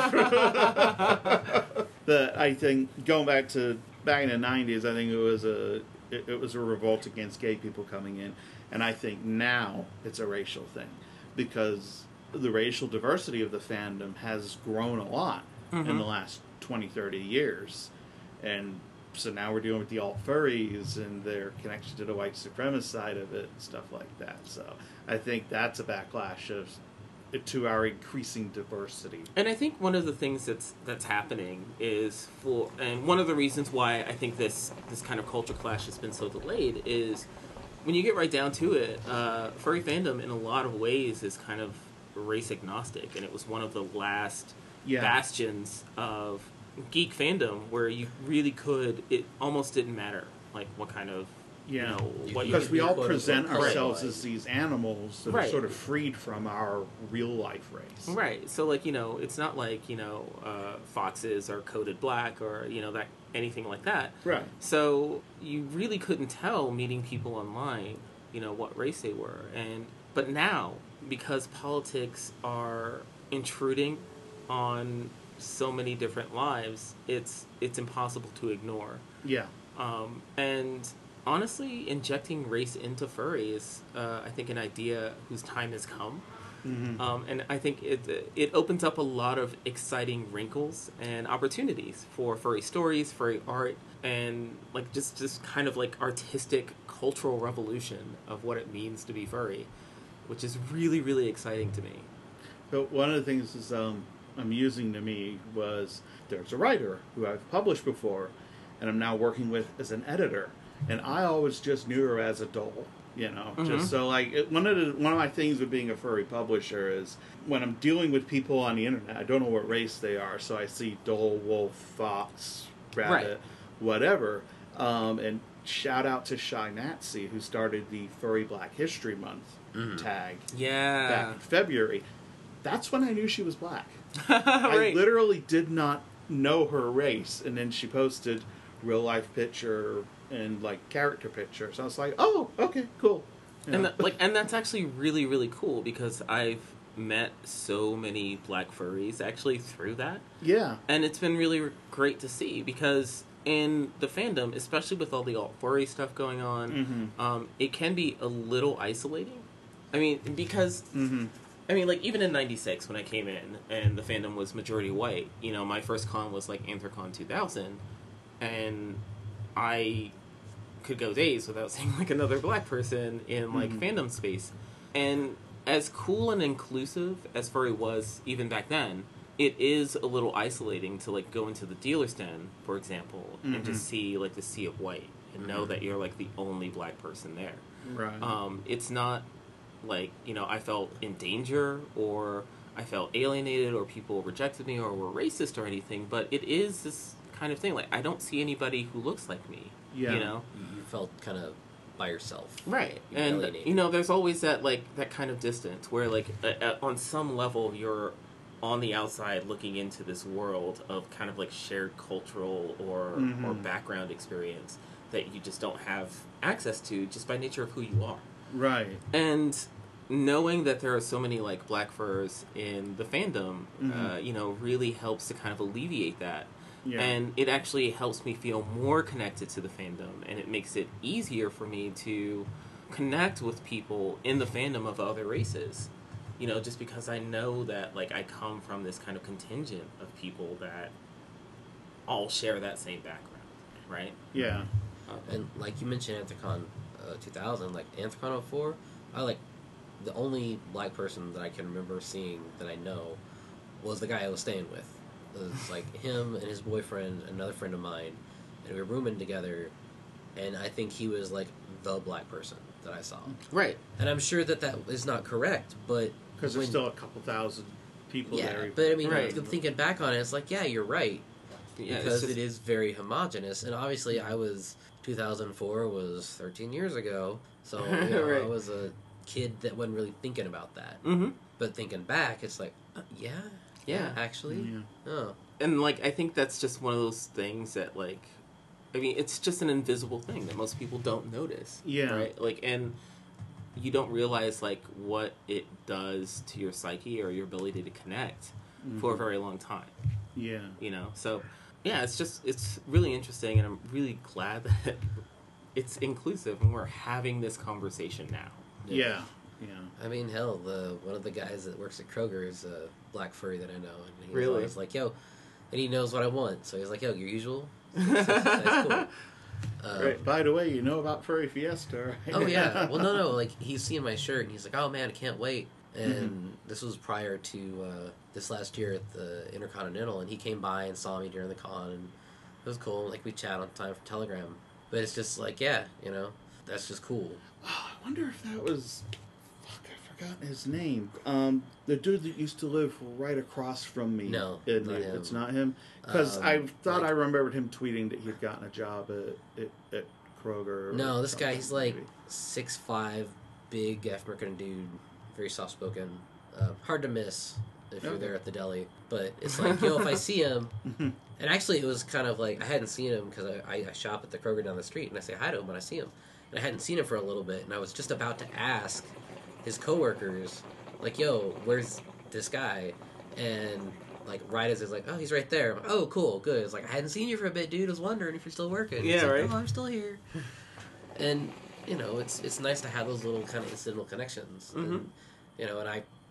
I think going back in the 90s, I think it was a revolt against gay people coming in, and I think now it's a racial thing because the racial diversity of the fandom has grown a lot in the last 20, 30 years, and so now we're dealing with the alt furries and their connection to the white supremacist side of it and stuff like that. So I think that's a backlash to our increasing diversity. And I think one of the things that's happening is and one of the reasons why I think this kind of culture clash has been so delayed is when you get right down to it, furry fandom in a lot of ways is kind of race agnostic, and it was one of the last bastions of geek fandom where you really it almost didn't matter like what kind of what because we all quote, present unquote, ourselves colorblind. as these animals that are Right. sort of freed from our real life race. Right. So, like, it's not like, foxes are coated black or, that anything like that. Right. So you really couldn't tell meeting people online, what race they were. But now, because politics are intruding on so many different lives, it's impossible to ignore. Yeah. And honestly, injecting race into furry is, I think, an idea whose time has come. And I think it opens up a lot of exciting wrinkles and opportunities for furry stories, furry art, and like just kind of like artistic cultural revolution of what it means to be furry, which is really, really exciting to me. So one of the things is amusing to me was there's a writer who I've published before, and I'm now working with as an editor, and I always just knew her as a doll. Just so like one of my things with being a furry publisher is when I'm dealing with people on the internet, I don't know what race they are, so I see dole, wolf, fox, rabbit, whatever. And shout out to Shy Nazi, who started the Furry Black History Month tag back in February. That's when I knew she was black. I literally did not know her race, and then she posted real life picture and like character picture, so I was like, oh, okay, cool. And that's actually really, really cool, because I've met so many black furries actually through that. Yeah. And it's been really great to see, because in the fandom, especially with all the alt furry stuff going on, it can be a little isolating. I mean, because I mean, like, even in '96 when I came in and the fandom was majority white, my first con was like Anthrocon 2000, and I could go days without seeing like another black person in like fandom space. And as cool and inclusive as furry was even back then, it is a little isolating to like go into the dealer's den, for example, and just see like the sea of white and know that you're like the only black person there. Right. It's not like, I felt in danger or I felt alienated or people rejected me or were racist or anything, but it is this kind of thing. Like, I don't see anybody who looks like me. Yeah. You felt kind of by yourself. Right. And, there's always that kind of distance where, like, on some level you're on the outside looking into this world of kind of, like, shared cultural or background experience that you just don't have access to just by nature of who you are. Right. And knowing that there are so many, like, black furs in the fandom, really helps to kind of alleviate that. Yeah. And it actually helps me feel more connected to the fandom, and it makes it easier for me to connect with people in the fandom of other races. Just because I know that, like, I come from this kind of contingent of people that all share that same background, right? Yeah. And like you mentioned Anthrocon 2000, like Anthrocon 04, the only black person that I can remember seeing that I know was the guy I was staying with. It was like him and his boyfriend, another friend of mine, and we were rooming together, and I think he was like the black person that I saw. Right. And I'm sure that is not correct, but because there's still a couple thousand people there. But I mean, thinking back on it, it's like, yeah, you're right. Yeah, because it is very homogenous, and obviously 2004 was 13 years ago, so I was a kid that wasn't really thinking about that. But thinking back, it's like, yeah, actually. Yeah. Oh. And, like, I think that's just one of those things that, like, I mean, it's just an invisible thing that most people don't notice. Yeah. Right? Like, and you don't realize, like, what it does to your psyche or your ability to connect for a very long time. Yeah. So, yeah, it's really interesting, and I'm really glad that it's inclusive and we're having this conversation now. Yeah. I mean, hell, one of the guys that works at Kroger is a black furry that I know, and he's really? always like, yo, and he knows what I want, so he's like, yo, your usual? That's cool. Right. By the way, you know about Furry Fiesta, right? Oh, yeah. Well, no, like, he's seeing my shirt, and he's like, oh, man, I can't wait. And this was prior to this last year at the Intercontinental, and he came by and saw me during the con, and it was cool. Like, we chat on time for Telegram. But it's just like, that's just cool. Oh, I wonder if that was... I've forgotten his name. The dude that used to live right across from me. No, it's not him. Because I thought I remembered him tweeting that he'd gotten a job at Kroger. No, this guy, he's like 6'5", big African dude, very soft-spoken, hard to miss if you're there at the deli. But it's like, if I see him, and actually it was kind of like, I hadn't seen him because I shop at the Kroger down the street, and I say hi to him when I see him. And I hadn't seen him for a little bit, and I was just about to ask his coworkers, like, yo, where's this guy? And, like, right as it's like, oh, he's right there. I'm like, oh, cool, good. It's like, I hadn't seen you for a bit, dude. I was wondering if you're still working. Yeah, it's like, right. Oh, I'm still here. And, it's nice to have those little kind of incidental connections. And, and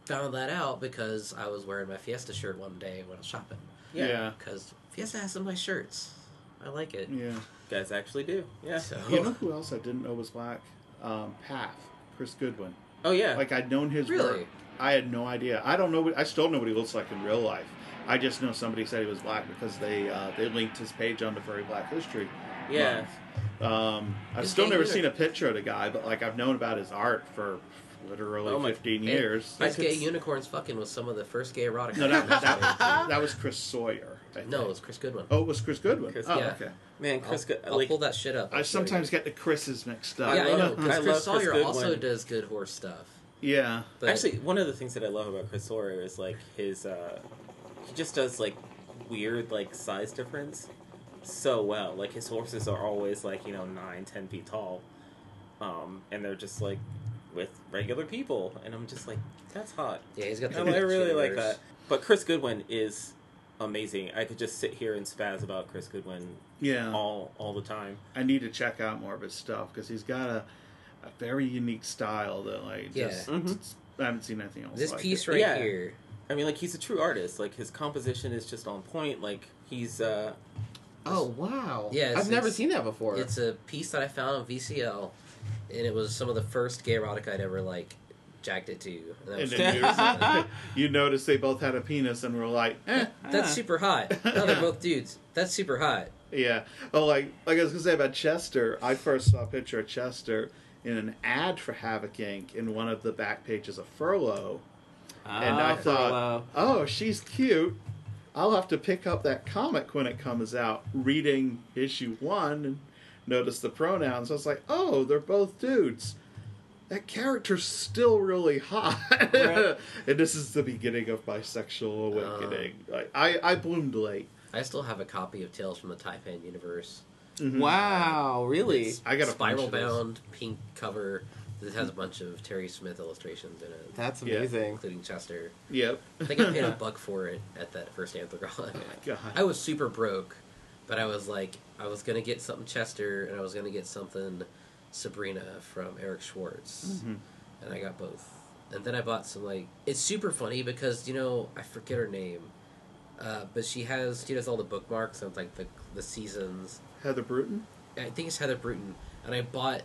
found that out because I was wearing my Fiesta shirt one day when I was shopping. Yeah. Because Fiesta has some nice shirts. I like it. Yeah. Guys actually do. Yeah. So, You know who else I didn't know was black? Path. Chris Goodwin. Oh yeah. Like, I'd known his Really? work. I had no idea. I don't know. I still know what he looks like in real life. I just know somebody said he was black because they linked his page on the Furry Black History Yeah. Month. I've His still gay never unicorn- seen a picture of the guy, but like I've known about his art for literally Oh my- 15 Hey, years. His gay unicorns fucking was some of the first gay erotica. No, that that was Chris Sawyer. I think. no, it was Chris Goodwin. Oh, it was Chris Goodwin. Chris- oh, yeah. okay. Man, Chris. I'll pull that shit up. I sometimes get the Chris's mixed up. Yeah, I know. love- Because I Chris love Chris Sawyer Goodwin. also does good horse stuff. Yeah. But Actually, one of the things that I love about Chris Sawyer is like his. He just does like weird like size difference so well. Like his horses are always like 9-10 feet tall, and they're just like with regular people, and I'm just like, that's hot. yeah, he's got the I really like shoulders. that. But Chris Goodwin is amazing. I could just sit here and spaz about Chris Goodwin Yeah. all the time. I need to check out more of his stuff because he's got a very unique style that like Yeah. just Mhm. I haven't seen anything else. This like piece it. right Yeah. here. I mean, like he's a true artist. Like his composition is just on point. Like he's Oh wow! Yeah, I've never it's- seen that before. It's a piece that I found on VCL, and it was some of the first gay erotica I'd ever like jacked it to. And that And was then you noticed they both had a penis and were like, That's super hot. No, they're both dudes. That's super hot. yeah. Oh, like I was gonna say about Chester. I first saw a picture of Chester in an ad for Havoc Inc. in one of the back pages of Furlough, and I thought, oh, she's cute. I'll have to pick up that comic when it comes out. Reading issue 1 and notice the pronouns. I was like, oh, they're both dudes. That character's still really hot. Right. And this is the beginning of my sexual awakening. Like, I bloomed late. I still have a copy of Tales from the Taipan Universe. Mhm. wow, really? It's I got a bunch spiral of those. bound, pink cover. This has a bunch of Terry Smith illustrations in it, That's Yeah. amazing. including Chester. Yep. I think I paid $1 for it at that first Anthragon. God. I was super broke, but I was like, I was gonna get something Chester, and I was gonna get something Sabrina from Eric Schwartz, Mhm. and I got both. And then I bought some like, it's super funny because I forget her name, but she does all the bookmarks of like the seasons. Heather Bruton? I think it's Heather Bruton, and I bought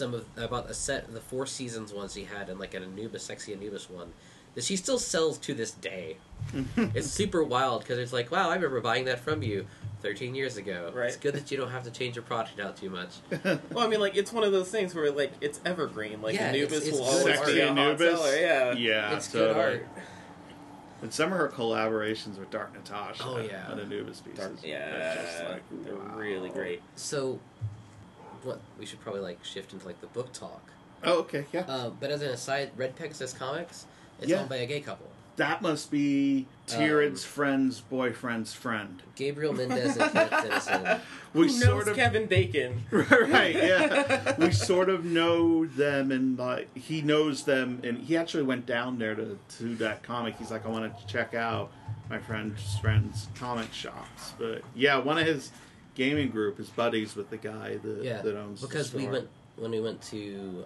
a set of the 4 seasons ones she had, and like an Anubis, sexy Anubis one that she still sells to this day. It's super wild because it's like, wow, I remember buying that from you 13 years ago. Right. It's good that you don't have to change your product out too much. Well, I mean, like it's one of those things where like it's evergreen. Like Yeah, Anubis it's will good always Sexy be a hot Anubis? seller. Yeah. Yeah, It's good totally. art. And some of her collaborations with Dark Natasha Oh, yeah. on Anubis pieces. Yeah, They're just like, they're wow. really great. So, what we should probably like shift into like the book talk. Oh, okay, yeah. But as an aside, Red Pegasus Comics, it's Yeah. owned by a gay couple. That must be Tyrion's friend's boyfriend's friend. Gabriel Mendez and Kenneth Tennyson. We Who sort knows of Kevin Bacon? right, yeah. We sort of know them, and like he knows them, and he actually went down there to that comic. He's like, I want to check out my friend's comic shops. But yeah, one of his gaming group is buddies with the guy that owns because the we store. went to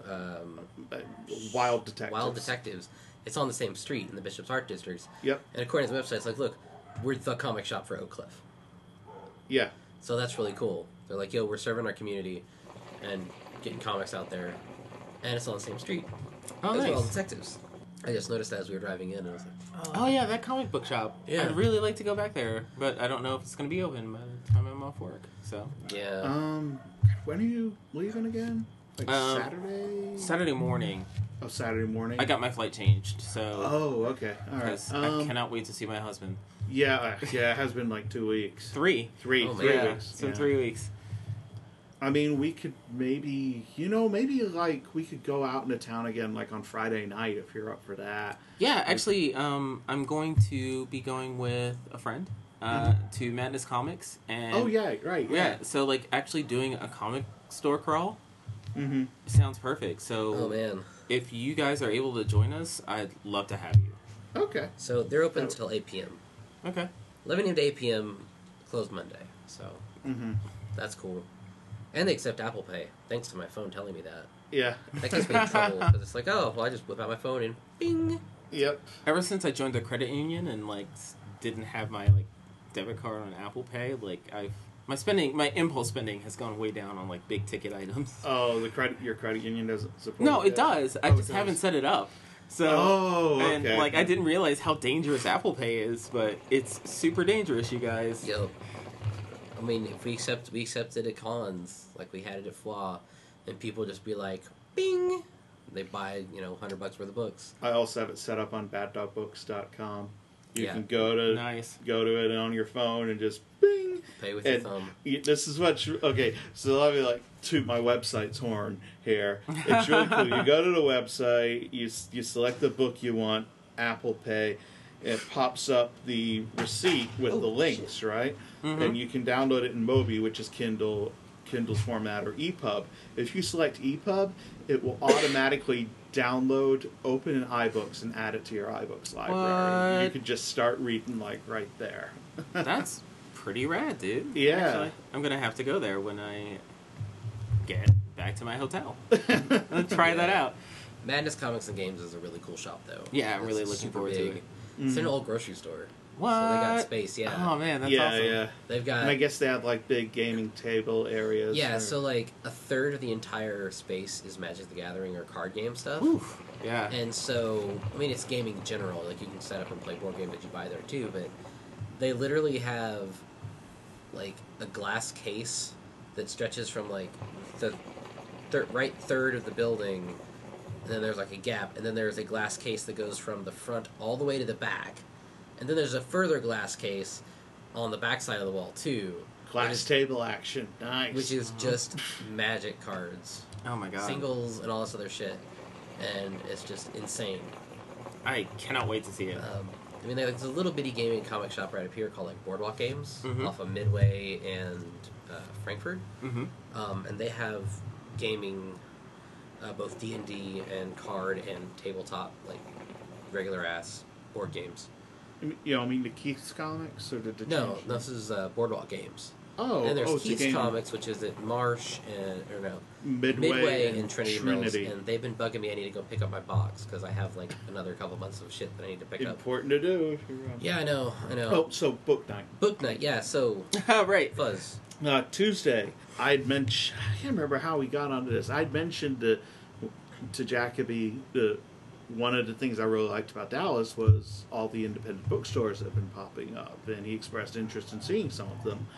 Wild Detectives. Wild Detectives. It's on the same street in the Bishop's Art Districts. Yep. And according to the website, it's like, look, we're the comic shop for Oak Cliff. Yeah. So that's really cool. They're like, yo, we're serving our community and getting comics out there, and it's on the same street. Oh, as nice. Wild Detectives. I just noticed that as we were driving in, and I was like, Oh yeah, that comic book shop. Yeah. I'd really like to go back there, but I don't know if it's going to be open by the time I'm off work. So yeah. When are you leaving again? Like Saturday? Saturday morning, Oh, Saturday morning. I got my flight changed. So Oh, okay. All right. because I cannot wait to see my husband. Yeah, it has been like 2 weeks. Three. Three Oh, man. Yeah, weeks. it's been yeah. 3 weeks. I mean, we could maybe like we could go out into town again, like on Friday night if you're up for that. Yeah, actually, I'm going to be going with a friend to Madness Comics, and Oh yeah, right. yeah. So like actually doing a comic store crawl Mm-hmm. sounds perfect. So Oh man. if you guys are able to join us, I'd love to have you. Okay. So they're open until 8 p.m. Okay. 11 a.m. to 8 p.m. closed Monday. So Mm-hmm. that's cool. And they accept Apple Pay, thanks to my phone telling me that. Yeah. That gets me in trouble because it's like, oh, well, I just whip out my phone and bing. Yep. Ever since I joined the credit union and like didn't have my like debit card on Apple Pay, like my impulse spending has gone way down on like big ticket items. Oh, your credit union doesn't support. No, it that? does. I Oh, just it haven't does. set it up. So, Oh, and okay. like I didn't realize how dangerous Apple Pay is, but it's super dangerous, you guys. Yo, I mean, if we accepted at cons, like we had it at FLA, and people just be like, "Bing," they buy $100 worth of books. I also have it set up on badddogbooks.com. You Yeah. can go to Nice. it on your phone and just bing. Pay with And your thumb. this is what okay. So let me like toot my website's horn here. It's really cool. You go to the website, you select the book you want, Apple Pay. It pops up the receipt with the links, right? Mm-hmm. And you can download it in Mobi, which is Kindle's format, or EPUB. If you select EPUB, it will automatically download, open in iBooks, and add it to your iBooks library. What? You could just start reading like right there. That's pretty rad, dude. Yeah. Actually, I'm gonna have to go there when I get back to my hotel. Let's try that out. Madness Comics and Games is a really cool shop, though. Yeah, I'm It's really looking super forward to big. it. It's an old grocery store. What? So they got space, yeah. Oh man, that's yeah, awesome. yeah. They've got And I guess they have like big gaming table areas. yeah, or- so like a third of the entire space is Magic the Gathering or card game stuff. Oof. Yeah. And so, I mean, it's gaming in general. Like, you can set up and play board games that you buy there, too. But they literally have, like, a glass case that stretches from, like, the right third of the building. And then there's, like, a gap. And then there's a glass case that goes from the front all the way to the back. And then there's a further glass case on the back side of the wall, too. Glass table action. Nice. Which is just Magic cards. Oh my god. Singles and all this other shit. And it's just insane. I cannot wait to see it. I mean, there's a little bitty gaming comic shop right up here called like Boardwalk Games Mhm. off of Midway and Frankfurt, Mm-hmm. and they have gaming, both D&D and card and tabletop, like regular ass board games. I mean the Keith's comics or did the No, this is Boardwalk Games. Oh, And there's it's a Keith's game. Comics, which is at Marsh and Midway and Trinity Mills, and they've been bugging me. I need to go pick up my box because I have like another couple months of shit that I need to pick up. Important to do. If you're, Yeah, I know. Oh, so book night. Book night, yeah. So Right. Fuzz. Tuesday, I can't remember how we got onto this. I'd mentioned to Jacoby one of the things I really liked about Dallas was all the independent bookstores that have been popping up, and he expressed interest in seeing some of them.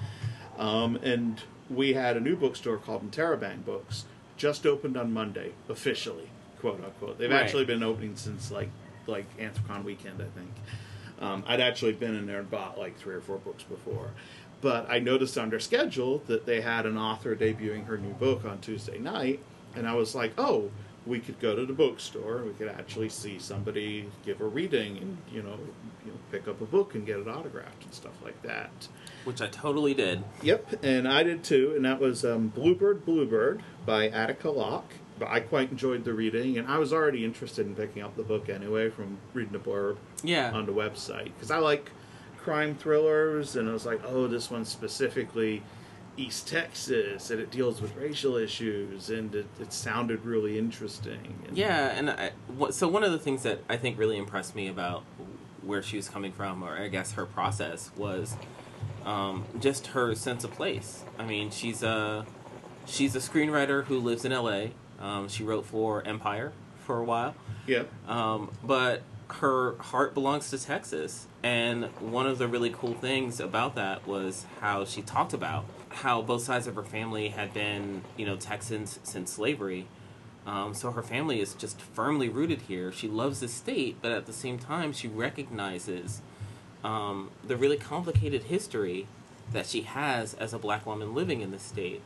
And we had a new bookstore called Interrobang Books, just opened on Monday, officially, quote unquote. They've Right. actually been opening since like Anthrocon weekend, I think. I'd actually been in there and bought like 3 or 4 books before. But I noticed on their schedule that they had an author debuting her new book on Tuesday night, and I was like, oh, we could go to the bookstore, we could actually see somebody give a reading and, pick up a book and get it autographed and stuff like that. Which I totally did. Yep, and I did too, and that was Bluebird by Attica Locke. But I quite enjoyed the reading, and I was already interested in picking up the book anyway from reading the blurb Yeah. on the website, because I like crime thrillers, and I was like, oh, this one's specifically East Texas, and it deals with racial issues, and it sounded really interesting. And Yeah, and so one of the things that I think really impressed me about where she was coming from, or I guess her process, was just her sense of place. I mean, she's a screenwriter who lives in L.A. She wrote for Empire for a while. Yeah. But her heart belongs to Texas. And one of the really cool things about that was how she talked about how both sides of her family had been, Texans since slavery. So her family is just firmly rooted here. She loves the state, but at the same time, she recognizes the really complicated history that she has as a black woman living in the state.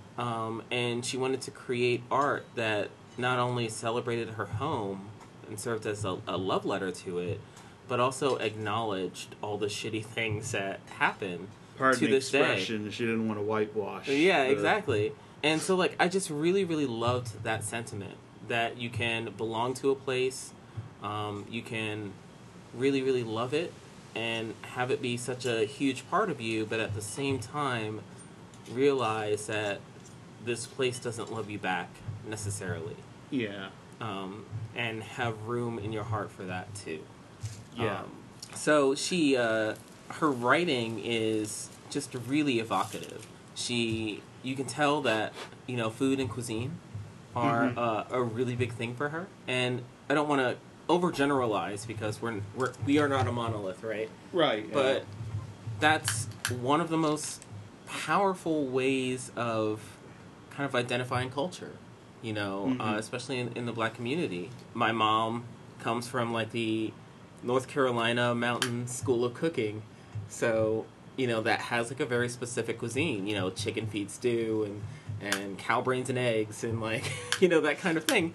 And she wanted to create art that not only celebrated her home and served as a love letter to it, but also acknowledged all the shitty things that happen Pardon to the this day. expression, she didn't want to whitewash. Yeah, the- exactly. And so, I just really, really loved that sentiment, that you can belong to a place, you can really, really love it, and have it be such a huge part of you, but at the same time, realize that this place doesn't love you back, necessarily. Yeah. and have room in your heart for that too. Yeah. So she, her writing is just really evocative. You can tell that, food and cuisine are a really big thing for her. And I don't want to overgeneralize because we are not a monolith, right? Right. Yeah. But that's one of the most powerful ways of kind of identifying culture, especially in the Black community. My mom comes from like the North Carolina Mountain School of Cooking, so that has like a very specific cuisine, chicken feet stew and cow brains and eggs and like that kind of thing.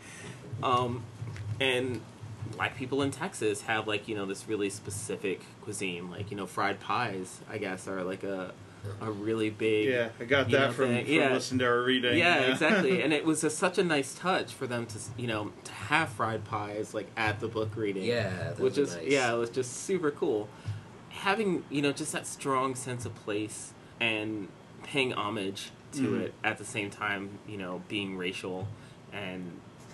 And Black people in Texas have like this really specific cuisine, like fried pies, I guess, are like a really big. Yeah, I got that from listening to our reading. Yeah, exactly. And it was such a nice touch for them to to have fried pies like at the book reading. Yeah, which is nice. it was just super cool. Having just that strong sense of place and paying homage to it at the same time, being racial and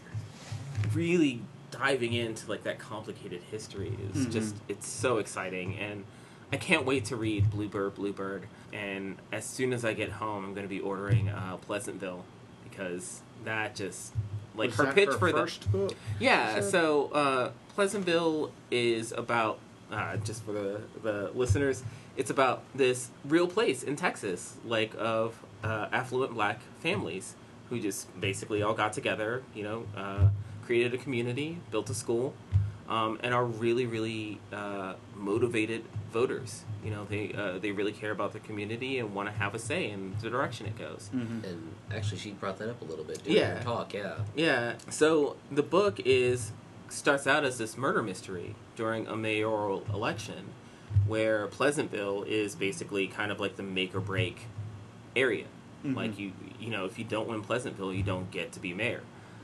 really diving into like that complicated history is just, it's so exciting. And I can't wait to read Bluebird. And as soon as I get home, I'm going to be ordering Pleasantville, because that just like Was her that pitch her for first book? Yeah, so Pleasantville is about, just for the listeners, it's about this real place in Texas, like of affluent Black families who just basically all got together, created a community, built a school, and are really, really motivated voters. They really care about the community and want to have a say in the direction it goes. Mm-hmm. And actually, she brought that up a little bit during her talk. Yeah. So the book starts out as this murder mystery during a mayoral election, where Pleasantville is basically kind of like the make or break area. Mm-hmm. Like if you don't win Pleasantville, you don't get to be mayor.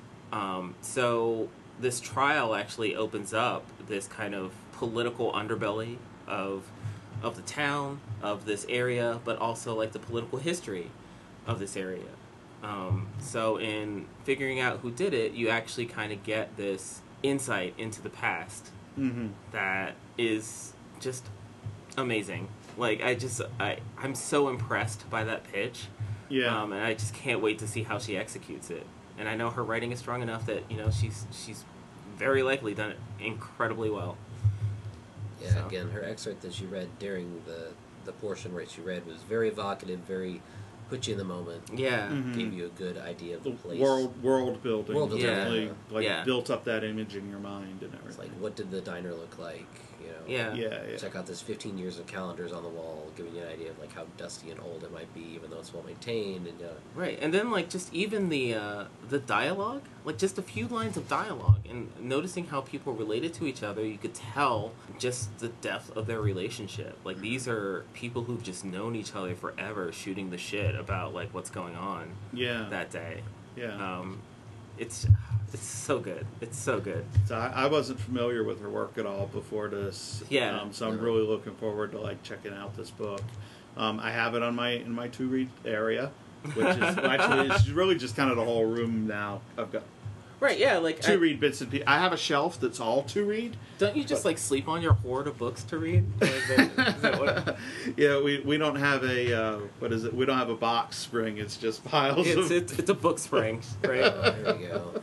So this trial actually opens up this kind of political underbelly of the town, of this area, but also like the political history of this area. So in figuring out who did it, you actually kind of get this insight into the past that is just amazing. Like I'm so impressed by that pitch. Yeah. And I just can't wait to see how she executes it. And I know her writing is strong enough that she's very likely done it incredibly well. Yeah, So. Again, her excerpt that she read during the portion where she read was very evocative, very put you in the moment. Yeah. Gave you a good idea of the place. World building. World building, Definitely, yeah. built up that image in your mind and everything. It's like, what did the diner look like? Yeah. Check out this 15 years of calendars on the wall, giving you an idea of like how dusty and old it might be, even though it's well maintained. And Right, and then like just even the dialogue, like just a few lines of dialogue, and noticing how people related to each other, you could tell just the depth of their relationship. Like these are people who've just known each other forever, shooting the shit about like what's going on that day. Yeah. It's so good. It's so good. So I wasn't familiar with her work at all before this. Yeah. So I'm really looking forward to like checking out this book. I have it on in my to read area, which is actually it's really just kind of the whole room now. I've got Right, yeah, like to read bits and pieces. I have a shelf that's all to read. Don't you just like sleep on your hoard of books to read? Is that what? Yeah, we don't have a what is it? We don't have a box spring. It's just piles. It's a book spring, right? there you go.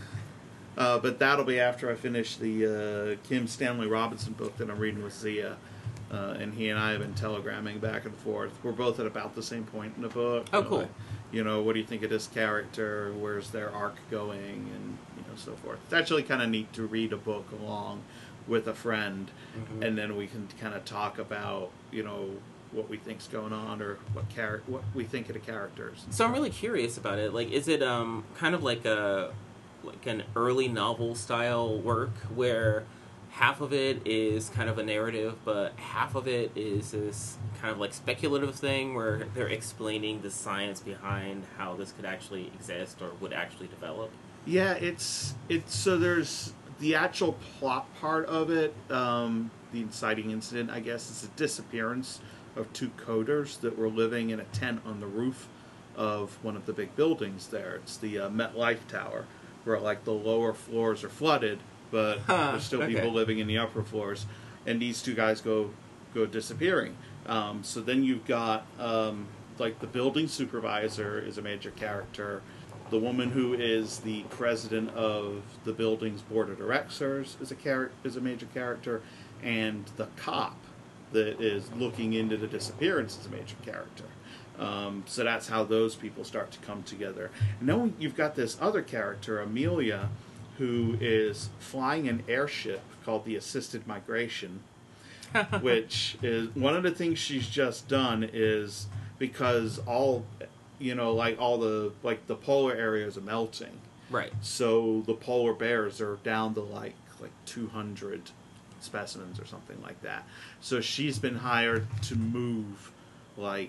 But that'll be after I finish the Kim Stanley Robinson book that I'm reading with Zia. And he and I have been telegramming back and forth. We're both at about the same point in the book. Oh, cool. What do you think of this character? Where's their arc going? And, so forth. It's actually kind of neat to read a book along with a friend, and then we can kind of talk about, what we think's going on or what we think of the characters. So I'm really curious about it. Like, is it kind of like an early novel style work where half of it is kind of a narrative, but half of it is this kind of like speculative thing where they're explaining the science behind how this could actually exist or would actually develop? Yeah, it's so there's the actual plot part of it, the inciting incident, I guess, is the disappearance of two coders that were living in a tent on the roof of one of the big buildings there. It's the MetLife Tower, where like the lower floors are flooded, but there's still okay. people living in the upper floors, and these two guys go disappearing. So then you've got like the building supervisor is a major character. The woman who is the president of the building's board of directors is a major character, and the cop that is looking into the disappearance is a major character. So that's how those people start to come together. And then you've got this other character, Amelia, who is flying an airship called the Assisted Migration, which is one of the things she's just done is because all the polar areas are melting. Right. So the polar bears are down to like 200 specimens or something like that. So she's been hired to move like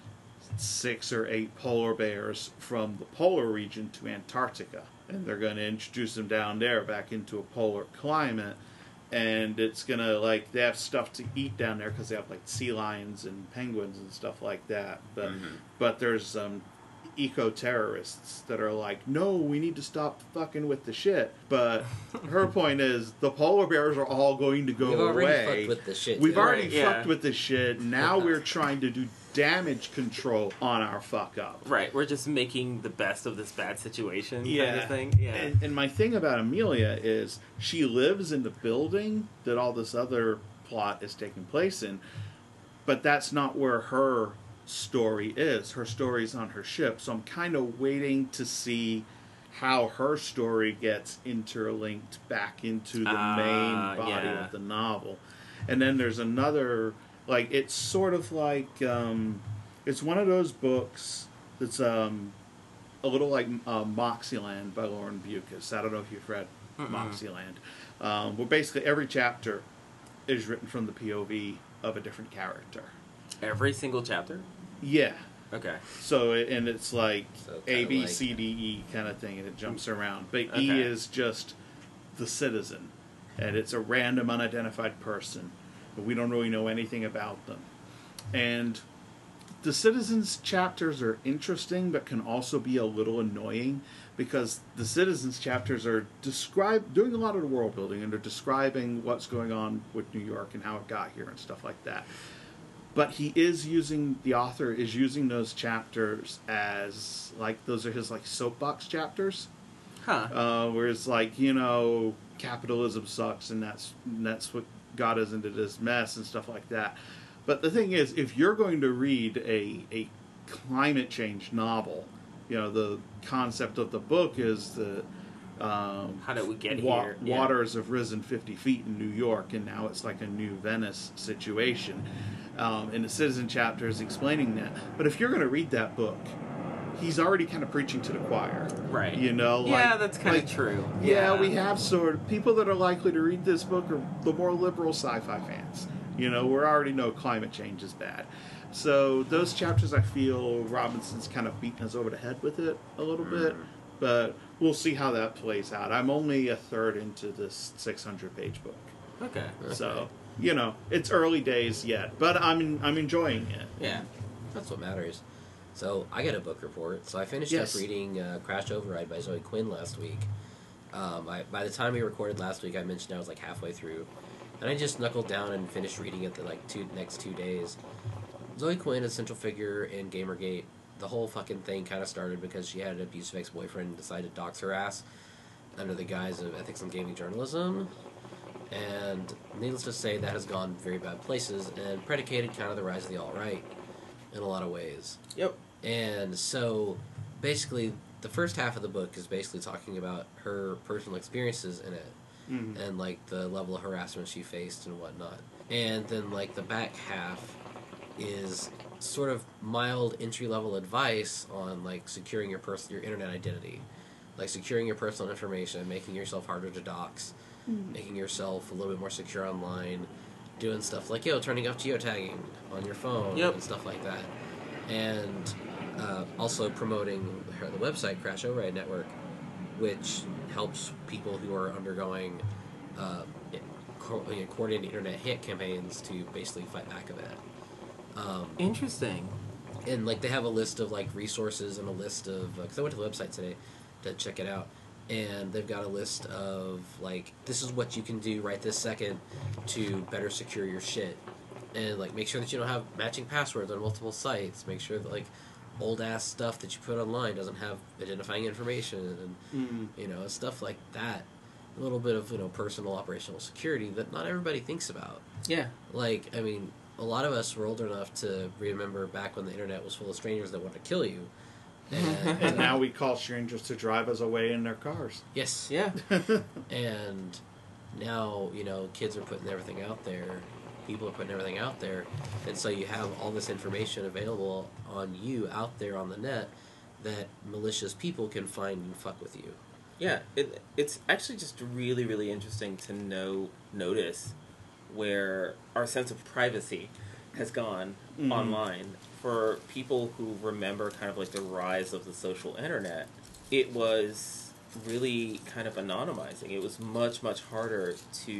6 or 8 polar bears from the polar region to Antarctica, and they're going to introduce them down there back into a polar climate, and it's going to they have stuff to eat down there because they have like sea lions and penguins and stuff like that, but there's eco-terrorists that are like, no, we need to stop fucking with the shit. But her point is the polar bears are all going to go We've away. already fucked with the shit. We've dude. already Right, fucked with the shit. Now we're trying to do damage control on our fuck up. Right, we're just making the best of this bad situation kind of thing. Yeah. And my thing about Amelia is she lives in the building that all this other plot is taking place in, but that's not where her story is. Her story's on her ship, so I'm kind of waiting to see how her story gets interlinked back into the main body of the novel. And then there's another, it's sort of like it's one of those books that's a little like Moxieland by Lauren Bucas. I don't know if you've read Moxieland, where basically every chapter is written from the POV of a different character. Every single chapter? Yeah. Okay. So, and it's like So A, kinda B, like- C, D, E kind of thing, and it jumps around. But E Okay. is just the citizen, and it's a random unidentified person, but we don't really know anything about them. And the citizens chapters are interesting, but can also be a little annoying, because the citizens chapters are doing a lot of the world building, and they're describing what's going on with New York and how it got here and stuff like that. But the author is using those chapters as, those are his, soapbox chapters. Huh. Where it's capitalism sucks, and that's what got us into this mess and stuff like that. But the thing is, if you're going to read a climate change novel, the concept of the book is that How did we get here? Yeah. waters have risen 50 feet in New York, and now it's like a new Venice situation. And the citizen chapter is explaining that. But if you're going to read that book, he's already kind of preaching to the choir. Right. Yeah, that's kind of true. Yeah, we have people that are likely to read this book are the more liberal sci-fi fans. We already know climate change is bad. So those chapters, I feel Robinson's kind of beating us over the head with it a little bit. But we'll see how that plays out. I'm only a third into this 600-page book. Okay. So, it's early days yet. But I'm enjoying it. Yeah. That's what matters. So I got a book report. So I finished Yes. up reading Crash Override by Zoe Quinn last week. By the time we recorded last week, I mentioned I was halfway through, and I just knuckled down and finished reading it the next 2 days. Zoe Quinn is a central figure in Gamergate. The whole fucking thing kind of started because she had an abusive ex-boyfriend and decided to dox her ass under the guise of ethics and gaming journalism. And needless to say, that has gone very bad places and predicated kind of the rise of the alt-right in a lot of ways. Yep. And so, basically, the first half of the book is basically talking about her personal experiences in it, and the level of harassment she faced and whatnot. And then the back half is sort of mild entry-level advice on securing your internet identity, securing your personal information, making yourself harder to dox, making yourself a little bit more secure online, doing stuff turning off geotagging on your phone and stuff like that. And also promoting the website Crash Override Network, which helps people who are undergoing coordinated internet hit campaigns to basically fight back of it. Interesting. And they have a list of resources and a list of because I went to the website today to check it out, and they've got a list of like, this is what you can do right this second to better secure your shit, and like make sure that you don't have matching passwords on multiple sites. Make sure that like old ass stuff that you put online doesn't have identifying information, and you know, stuff like that. A little bit of, you know, personal operational security that not everybody thinks about. Yeah. Like, I mean, a lot of us were old enough to remember back when the internet was full of strangers that wanted to kill you. And now we call strangers to drive us away in their cars. Yes. Yeah. And now, you know, kids are putting everything out there. People are putting everything out there. And so you have all this information available on you out there on the net that malicious people can find and fuck with you. Yeah, it's actually just really, really interesting to notice where our sense of privacy has gone online. For people who remember kind of like the rise of the social internet, it was really kind of anonymizing. It was much, much harder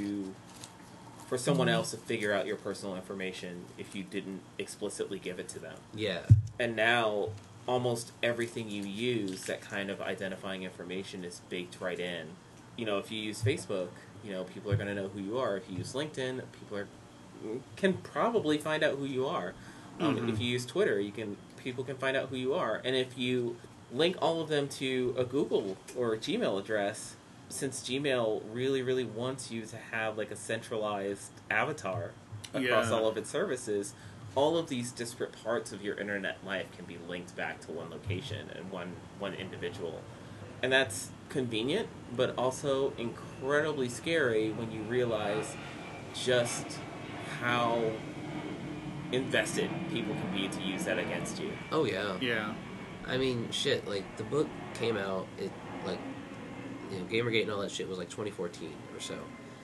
for someone else to figure out your personal information if you didn't explicitly give it to them. Yeah. And now almost everything you use, that kind of identifying information is baked right in. You know, if you use Facebook, you know, people are going to know who you are. If you use LinkedIn, can probably find out who you are. If you use Twitter, people can find out who you are. And if you link all of them to a Google or a Gmail address, since Gmail really, really wants you to have like a centralized avatar across all of its services, all of these disparate parts of your internet life can be linked back to one location and one individual. And that's convenient, but also incredibly scary when you realize just how invested people can be to use that against you. Oh, yeah. Yeah. I mean, shit, like, the book came out, like, you know, Gamergate and all that shit was like 2014 or so.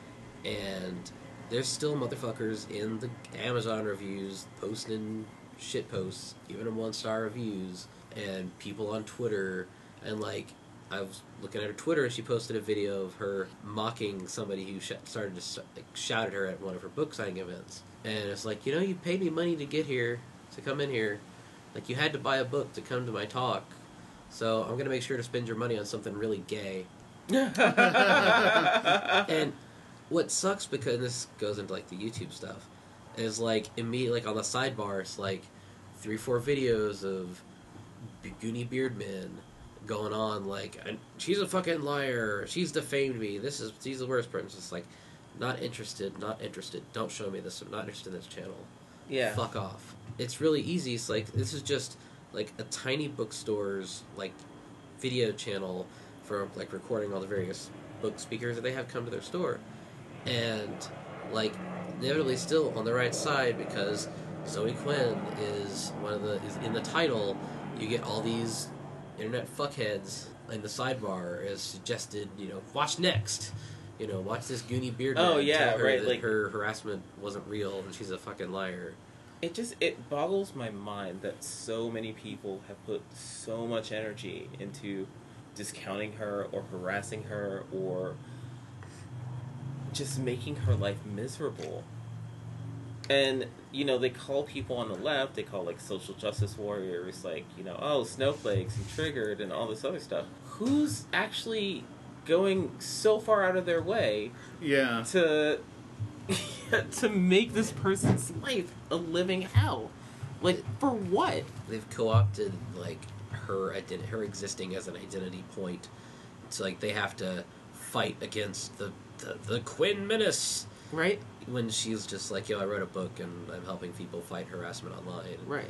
And there's still motherfuckers in the Amazon reviews posting shit posts, even in 1-star reviews, and people on Twitter, and like, I was looking at her Twitter and she posted a video of her mocking somebody who started to shout at her at one of her book signing events. And it's like, you know, you paid me money to get here, to come in here. Like, you had to buy a book to come to my talk. So I'm going to make sure to spend your money on something really gay. And what sucks, because this goes into like the YouTube stuff, is like immediately like on the sidebar, it's like 3-4 videos of Goonie Beardman going on like, she's a fucking liar, she's defamed me, she's the worst person. It's just like, not interested, don't show me this, I'm not interested in this channel. Yeah. Fuck off. It's really easy. It's like, this is just like a tiny bookstore's like video channel for like recording all the various book speakers that they have come to their store. And like, inevitably still on the right side, because Zoe Quinn is is in the title, you get all these internet fuckheads in the sidebar is suggested, you know, watch next. You know, watch this Goonie Beardman. Oh, yeah, tell her right, that like, her harassment wasn't real and she's a fucking liar. It boggles my mind that so many people have put so much energy into discounting her or harassing her or just making her life miserable. And, you know, they call people on the left, they call, like, social justice warriors, like, you know, oh, snowflakes and triggered and all this other stuff. Who's actually going so far out of their way to make this person's life a living hell? Like, for what? They've co-opted, like, her existing as an identity point. It's like they have to fight against the Quinn menace. Right? When she's just like, yo, I wrote a book and I'm helping people fight harassment online. Right.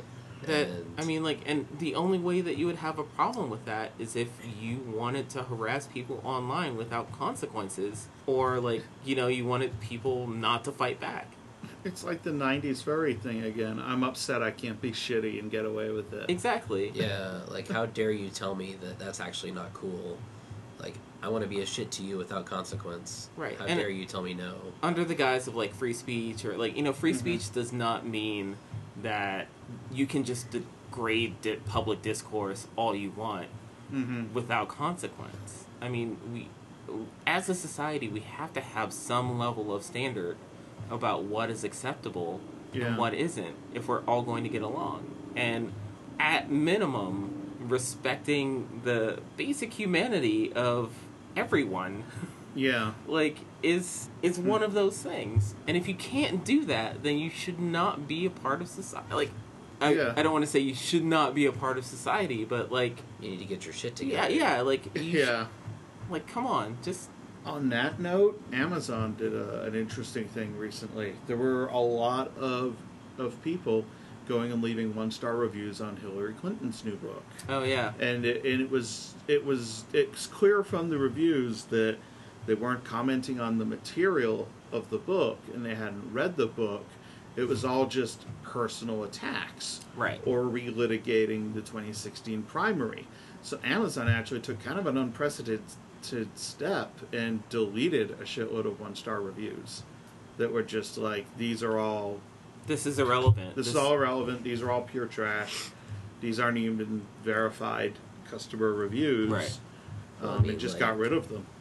And the only way that you would have a problem with that is if you wanted to harass people online without consequences, or, like, you know, you wanted people not to fight back. It's like the 90s furry thing again. I'm upset I can't be shitty and get away with it. Exactly. Yeah, like, how dare you tell me that that's actually not cool? Like, I want to be a shit to you without consequence. Right. How dare you tell me no? Under the guise of, like, free speech, or, like, you know, free speech does not mean that you can just degrade public discourse all you want without consequence. I mean, as a society, we have to have some level of standard about what is acceptable and what isn't if we're all going to get along. And at minimum, respecting the basic humanity of everyone. Yeah. Like, is one of those things. And if you can't do that, then you should not be a part of society. Like, I don't want to say you should not be a part of society, but, like... You need to get your shit together. Yeah, like... Yeah. Like, come on, just... On that note, Amazon did an interesting thing recently. There were a lot of people going and leaving 1-star reviews on Hillary Clinton's new book. Oh, yeah. And it's clear from the reviews that they weren't commenting on the material of the book, and they hadn't read the book. It was all just personal attacks. Right. Or relitigating the 2016 primary. So Amazon actually took kind of an unprecedented step and deleted a shitload of 1-star reviews that were just like, these are all... This is irrelevant. This is all irrelevant. These are all pure trash. These aren't even verified customer reviews. Right. Well, I mean, and just like, got rid of them.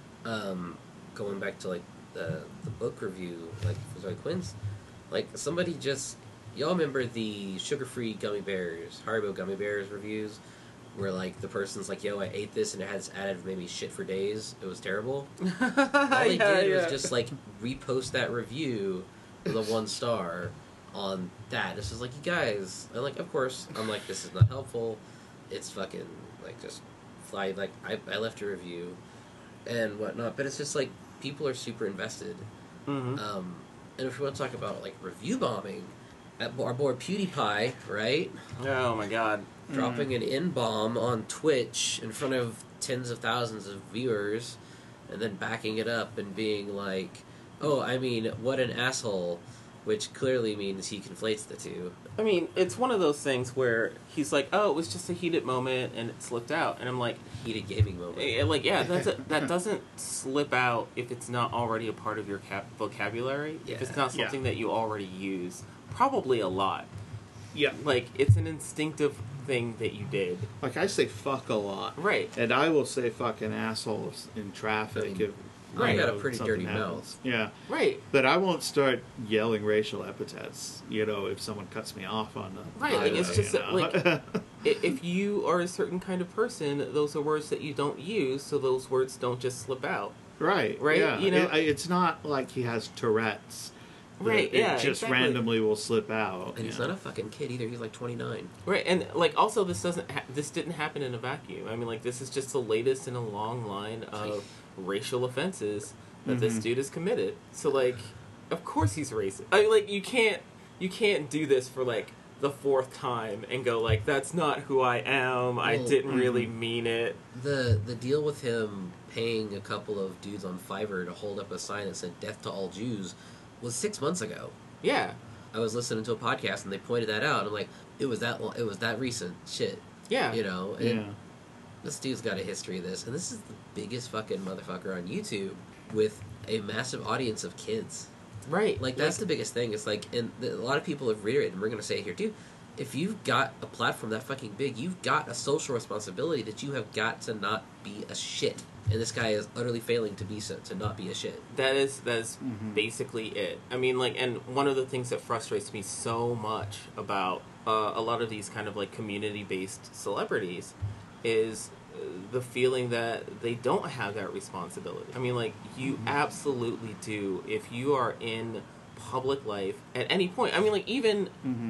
Going back to like the book review, like for Zoe Quinn's, like somebody just, y'all remember the sugar-free gummy bears, Haribo gummy bears reviews, where like the person's like, "Yo, I ate this and it has added maybe shit for days. It was terrible." All they did was just like repost that review with a 1-star on that. This is like, you guys, and like, of course, I'm like, this is not helpful. It's fucking like just fly. Like I left a review and whatnot, but it's just like people are super invested. Mm-hmm. And if we want to talk about like review bombing, our boy PewDiePie, right? Oh my god. Dropping an N-bomb on Twitch in front of tens of thousands of viewers, and then backing it up and being like, "Oh, I mean, what an asshole," which clearly means he conflates the two. I mean, it's one of those things where he's like, "Oh, it was just a heated moment and it slipped out," and I'm like, Heated gaming moment. like, yeah, that doesn't slip out if it's not already a part of your vocabulary. Yeah. If it's not something that you already use, probably a lot. Yeah. Like, it's an instinctive thing that you did. Like, I say fuck a lot. Right. And I will say fucking assholes in traffic I mean, if I got a know, pretty something dirty happens. mouth. Yeah. Right. But I won't start yelling racial epithets, if someone cuts me off on the Right, like, it's just, like... If you are a certain kind of person, those are words that you don't use, so those words don't just slip out. Right. Right, Yeah. you know- It's not like he has Tourette's. Right, It yeah, just exactly. randomly will slip out. And he's not a fucking kid either. He's like 29. Right, and like also this didn't happen in a vacuum. I mean, like, this is just the latest in a long line of racial offenses that this dude has committed. So like, of course he's racist. I mean, like, you can't do this for like the 4th time and go like, that's not who I am. I Well, didn't really mean it. The deal with him paying a couple of dudes on Fiverr to hold up a sign that said "Death to all Jews" was 6 months ago. Yeah, I was listening to a podcast and they pointed that out. I'm like, it was that recent shit. yeah, And Yeah. this dude's got a history of this, and this is the biggest fucking motherfucker on YouTube with a massive audience of kids. right. Like, that's the biggest thing. It's like, and a lot of people have reiterated, and we're going to say it here too, if you've got a platform that fucking big, you've got a social responsibility that you have got to not be a shit. And this guy is utterly failing to not be a shit. That is basically it. I mean, like, and one of the things that frustrates me so much about a lot of these kind of like community-based celebrities is the feeling that they don't have that responsibility. I mean, like, you absolutely do if you are in public life at any point. I mean, like, even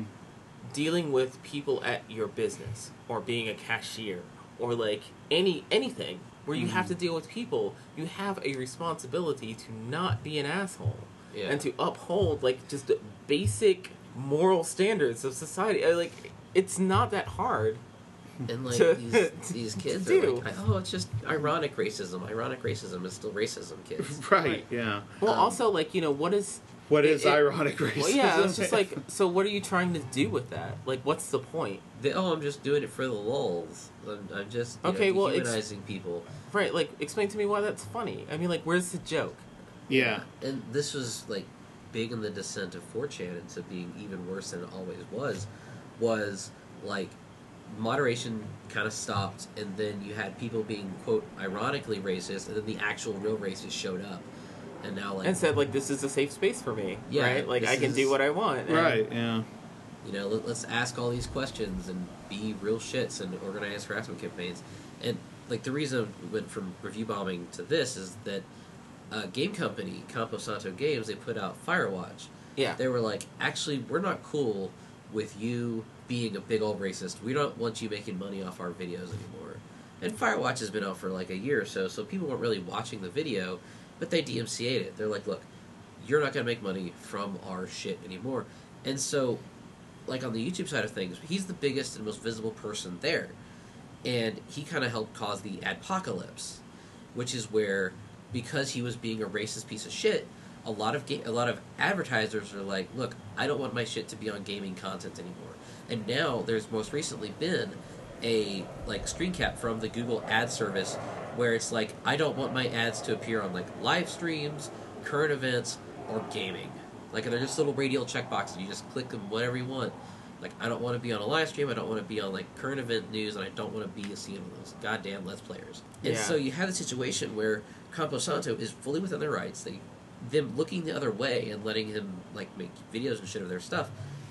dealing with people at your business or being a cashier or like anything where you have to deal with people, you have a responsibility to not be an asshole and to uphold like just basic moral standards of society. Like, it's not that hard. And like these kids to are do. like, oh, it's just ironic racism. Ironic racism is still racism, kids. Right, yeah. Well, also, like, what is ironic racism? Well, yeah, it's just like, so what are you trying to do with that? Like, what's the point? I'm just doing it for the lulz. I'm just dehumanizing people. Right, like, explain to me why that's funny. I mean, like, where's the joke? Yeah. And this was like big in the descent of 4chan into being even worse than it always was like moderation kind of stopped, and then you had people being, quote, ironically racist, and then the actual real racists showed up. And now, like... And said, like, this is a safe space for me, Yeah, right? Like, I can do what I want. And, Right, yeah. let's ask all these questions and be real shits and organize harassment campaigns. And like the reason we went from review bombing to this is that game company Campo Santo Games, they put out Firewatch. Yeah. They were like, actually, we're not cool with you being a big old racist. We don't want you making money off our videos anymore. And Firewatch has been out for like a year or so people weren't really watching the video, but they DMCA'd it. They're like, look, you're not going to make money from our shit anymore. And so, like on the YouTube side of things, he's the biggest and most visible person there. And he kind of helped cause the adpocalypse, which is where, because he was being a racist piece of shit, a lot of advertisers are like, look, I don't want my shit to be on gaming content anymore. And now there's most recently been a like screen cap from the Google ad service where it's like, I don't want my ads to appear on like live streams, current events, or gaming. Like they're just little radial checkboxes. You just click them whatever you want. Like, I don't want to be on a live stream, I don't want to be on like current event news, and I don't want to be seen with those goddamn Let's Players. And so you have a situation where Campo Santo is fully within their rights. Them looking the other way and letting him like make videos and shit of their stuff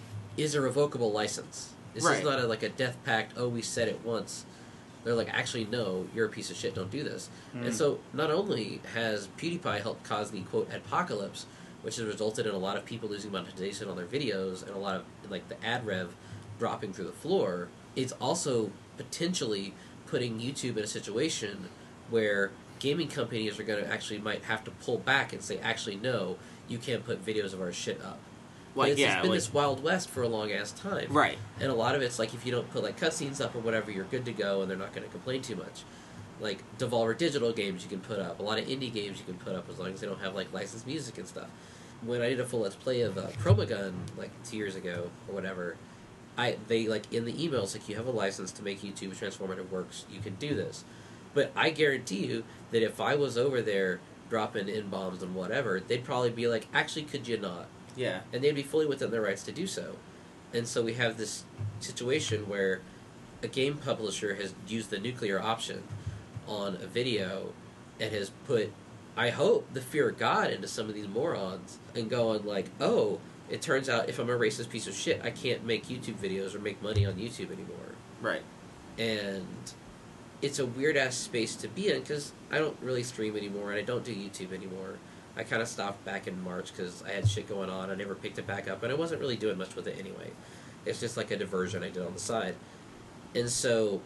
is a revocable license. This is not like a death pact, oh, we said it once. They're like, actually, no, you're a piece of shit, don't do this. And so not only has PewDiePie helped cause the, quote, adpocalypse, which has resulted in a lot of people losing monetization on their videos and a lot of, like, the ad rev dropping through the floor, it's also potentially putting YouTube in a situation where gaming companies are going to actually might have to pull back and say, actually, no, you can't put videos of our shit up. Like, it's been this Wild West for a long-ass time. Right. And a lot of it's like, if you don't put, like, cutscenes up or whatever, you're good to go, and they're not going to complain too much. Like, Devolver Digital games you can put up. A lot of indie games you can put up as long as they don't have, like, licensed music and stuff. When I did a full Let's Play of Chromagun, like, 2 years ago or whatever, they, like, in the emails, like, you have a license to make YouTube transformative works, you can do this. But I guarantee you that if I was over there dropping in-bombs and whatever, they'd probably be like, actually, could you not? Yeah. And they'd be fully within their rights to do so. And so we have this situation where a game publisher has used the nuclear option on a video and has put, I hope, the fear of God into some of these morons and going like, oh, it turns out if I'm a racist piece of shit, I can't make YouTube videos or make money on YouTube anymore. Right. And it's a weird-ass space to be in because I don't really stream anymore and I don't do YouTube anymore. I kind of stopped back in March because I had shit going on. I never picked it back up, and I wasn't really doing much with it anyway. It's just like a diversion I did on the side. And so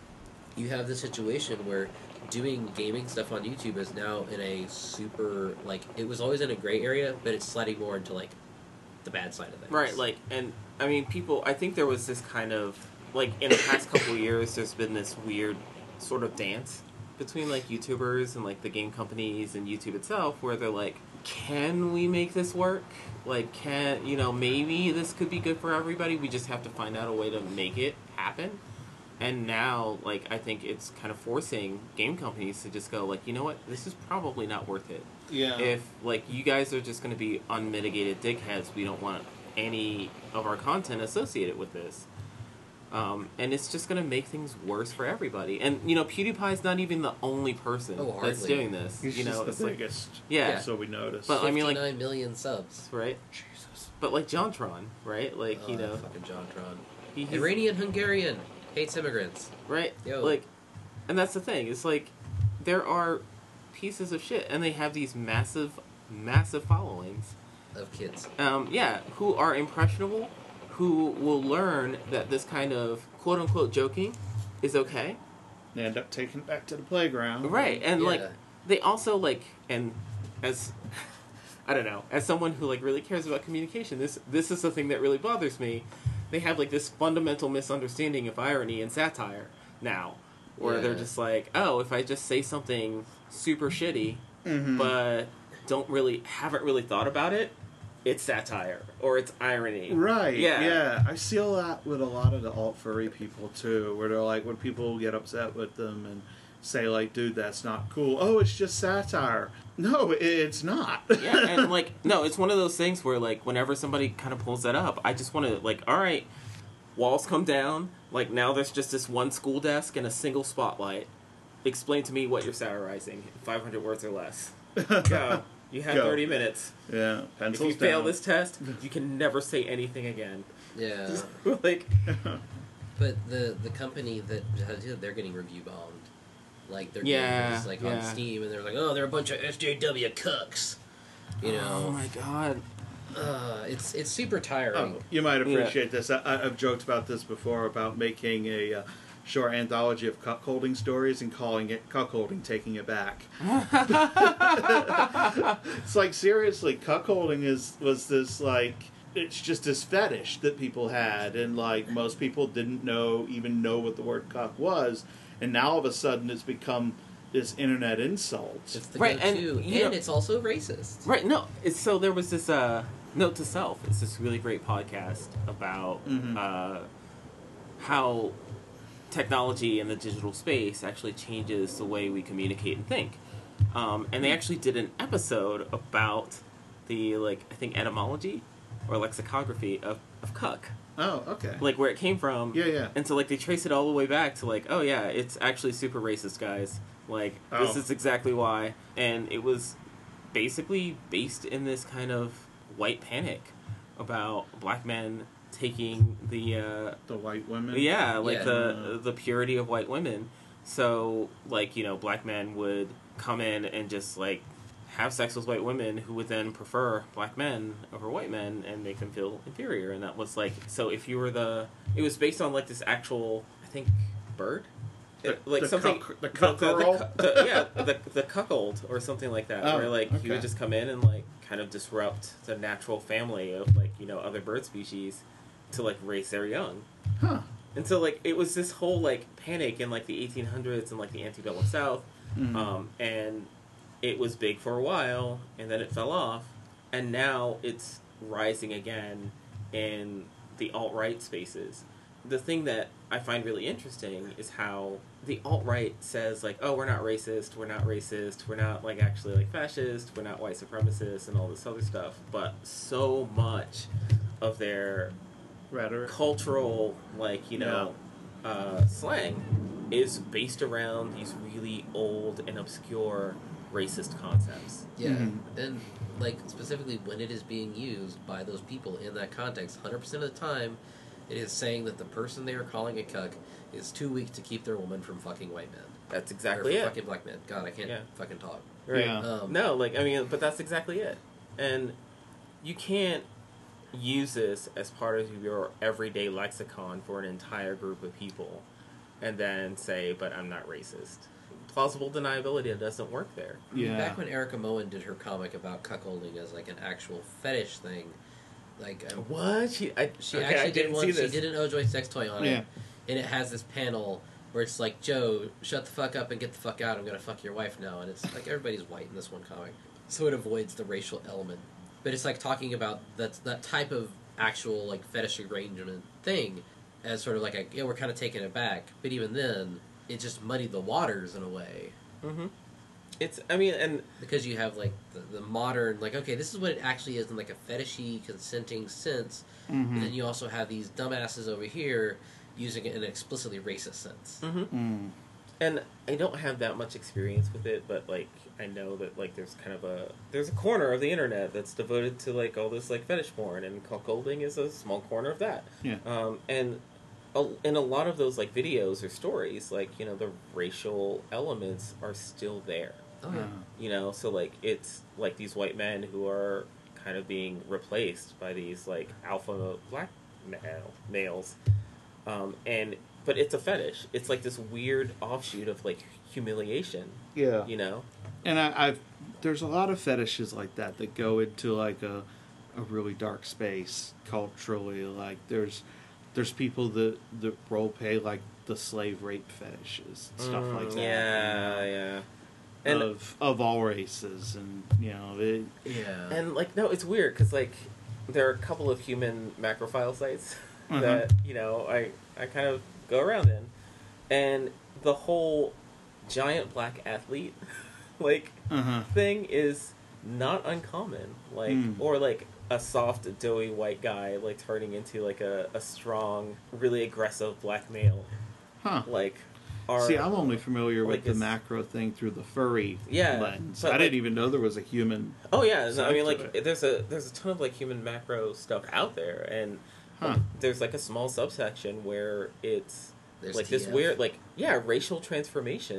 you have this situation where doing gaming stuff on YouTube is now in a super, like, it was always in a gray area, but it's sliding more into, like, the bad side of things. Right, like, and, I mean, people, I think there was this kind of, like, in the past couple of years, there's been this weird sort of dance between, like, YouTubers and, like, the game companies and YouTube itself, where they're like, can we make this work? Like, maybe this could be good for everybody, we just have to find out a way to make it happen. And now, like, I think it's kind of forcing game companies to just go, like, you know what, this is probably not worth it. Yeah. If, like, you guys are just going to be unmitigated dickheads, we don't want any of our content associated with this. And it's just going to make things worse for everybody. And, PewDiePie's not even the only person that's doing this. He's just the biggest. Yeah. So we notice. But, 59 million subs. Right? Jesus. But, like, JonTron, right? Like, Fucking JonTron. He's Iranian Hungarian. Hates immigrants. Right? Yo. Like, and that's the thing. It's like, there are pieces of shit, and they have these massive, massive followings. Of kids. Who are impressionable, who will learn that this kind of quote-unquote joking is okay. They end up taking it back to the playground. Right, and, Yeah. like, they also, like, and as, I don't know, as someone who, like, really cares about communication, this is the thing that really bothers me. They have, like, this fundamental misunderstanding of irony and satire now, where they're just like, oh, if I just say something super shitty, but haven't really thought about it, it's satire, or it's irony. Right, Yeah. I see a lot with a lot of the alt-furry people, too, where they're like, when people get upset with them and say, like, dude, that's not cool. Oh, it's just satire. No, it's not. Yeah, and, like, no, it's one of those things where, like, whenever somebody kind of pulls that up, I just want to, like, all right, walls come down. Like, now there's just this one school desk and a single spotlight. Explain to me what you're satirizing. 500 words or less. Go. You have 30 minutes. Yeah, If pencils you fail down. this test, you can never say anything again. Yeah. Like, But the company that they're getting review bombed. like their Yeah, games like yeah. on Steam, and they're like, oh, they're a bunch of SJW cucks. You know, Oh my god. it's super tiring. Oh, you might appreciate this. I've joked about this before about making a short anthology of cuckolding stories and calling it Cuckolding Taking It Back. It's like, seriously, cuckolding was this, like, it's just this fetish that people had, and like most people didn't even know what the word cuck was, and now all of a sudden it's become this internet insult. It's the Right, and, go-to, you know- and it's also racist. Right, no. So there was this Note to Self. It's this really great podcast about how technology in the digital space actually changes the way we communicate and think. And they actually did an episode about the, like, I think etymology or lexicography of cuck. Oh, okay. Like, where it came from. Yeah. And so, like, they trace it all the way back to, like, oh, yeah, it's actually super racist, guys. Like, this Oh. is exactly why. And it was basically based in this kind of white panic about black men taking the The white women. yeah, like Yeah. the purity of white women. So, like, you know, black men would come in and just, like, have sex with white women who would then prefer black men over white men and make them feel inferior. And that was, like, so if you were it was based on, like, this actual, I think, bird? Like the something, the cuckold? the cuckold or something like that, Oh, where, like, he okay. would just come in and, like, kind of disrupt the natural family of, like, you know, other bird species to, like, raise their young. Huh. And so, like, it was this whole, like, panic in, like, the 1800s and, like, the antebellum South. Mhm. And it was big for a while, and then it fell off. And now it's rising again in the alt-right spaces. The thing that I find really interesting is how the alt-right says, like, oh, we're not racist, we're not, like, actually, like, fascist, we're not white supremacists, and all this other stuff. But so much of their Rhetoric. cultural, like, you know, slang is based around these really old and obscure racist concepts. Yeah, Mhm. and like specifically when it is being used by those people in that context, 100% of the time, it is saying that the person they are calling a cuck is too weak to keep their woman from fucking white men. That's Or exactly from it. fucking black men. God, I can't Yeah. fucking talk. Right. Yeah. No, like, I mean, but that's exactly it. And you can't use this as part of your everyday lexicon for an entire group of people and then say, but I'm not racist. Plausible deniability doesn't work there. Yeah. Back when Erica Moen did her comic about cuckolding as like an actual fetish thing, like What? She actually did one. She did an Ojoy sex toy on Yeah. it, and it has this panel where it's like, Joe, shut the fuck up and get the fuck out. I'm gonna fuck your wife now, and it's like everybody's white in this one comic, so it avoids the racial element. But it's like talking about that type of actual like fetish arrangement thing as sort of like a we're kind of taking it back, but even then it just muddied the waters in a way. Mm-hmm. It's, I mean, and Because you have like the modern, like, okay, this is what it actually is in like a fetishy consenting sense, Mhm. but then you also have these dumbasses over here using it in an explicitly racist sense. Mm. and I don't have that much experience with it, but, like, I know that, like, there's a corner of the internet that's devoted to, like, all this, like, fetish porn, and cuckolding is a small corner of that. Yeah. And in a lot of those, like, videos or stories, like, you know, the racial elements are still there. Oh yeah. You know, so, like, it's like these white men who are kind of being replaced by these, like, alpha black males. But it's a fetish. It's like this weird offshoot of, like, humiliation, Yeah. you know? And I've there's a lot of fetishes like that go into like a really dark space culturally. Like there's people that role play like the slave rape fetishes, stuff like that. Yeah. And of all races, and you know Yeah. And, like, no, it's weird, because, like, there are a couple of human macrophile sites Uh-huh. that, you know, I kind of go around in. And the whole giant black athlete, like, thing is not uncommon. Like, or, like, a soft, doughy white guy, like, turning into, like, a strong, really aggressive black male. Huh. Like, See, I'm only familiar with like, the it's- macro thing through the furry lens. but, I like- didn't even know there was a human. Oh yeah, no, I mean, to like, it. there's a ton of, like, human macro stuff out there, and Huh. there's, like, a small subsection where it's There's like this TF. weird, like, racial transformation,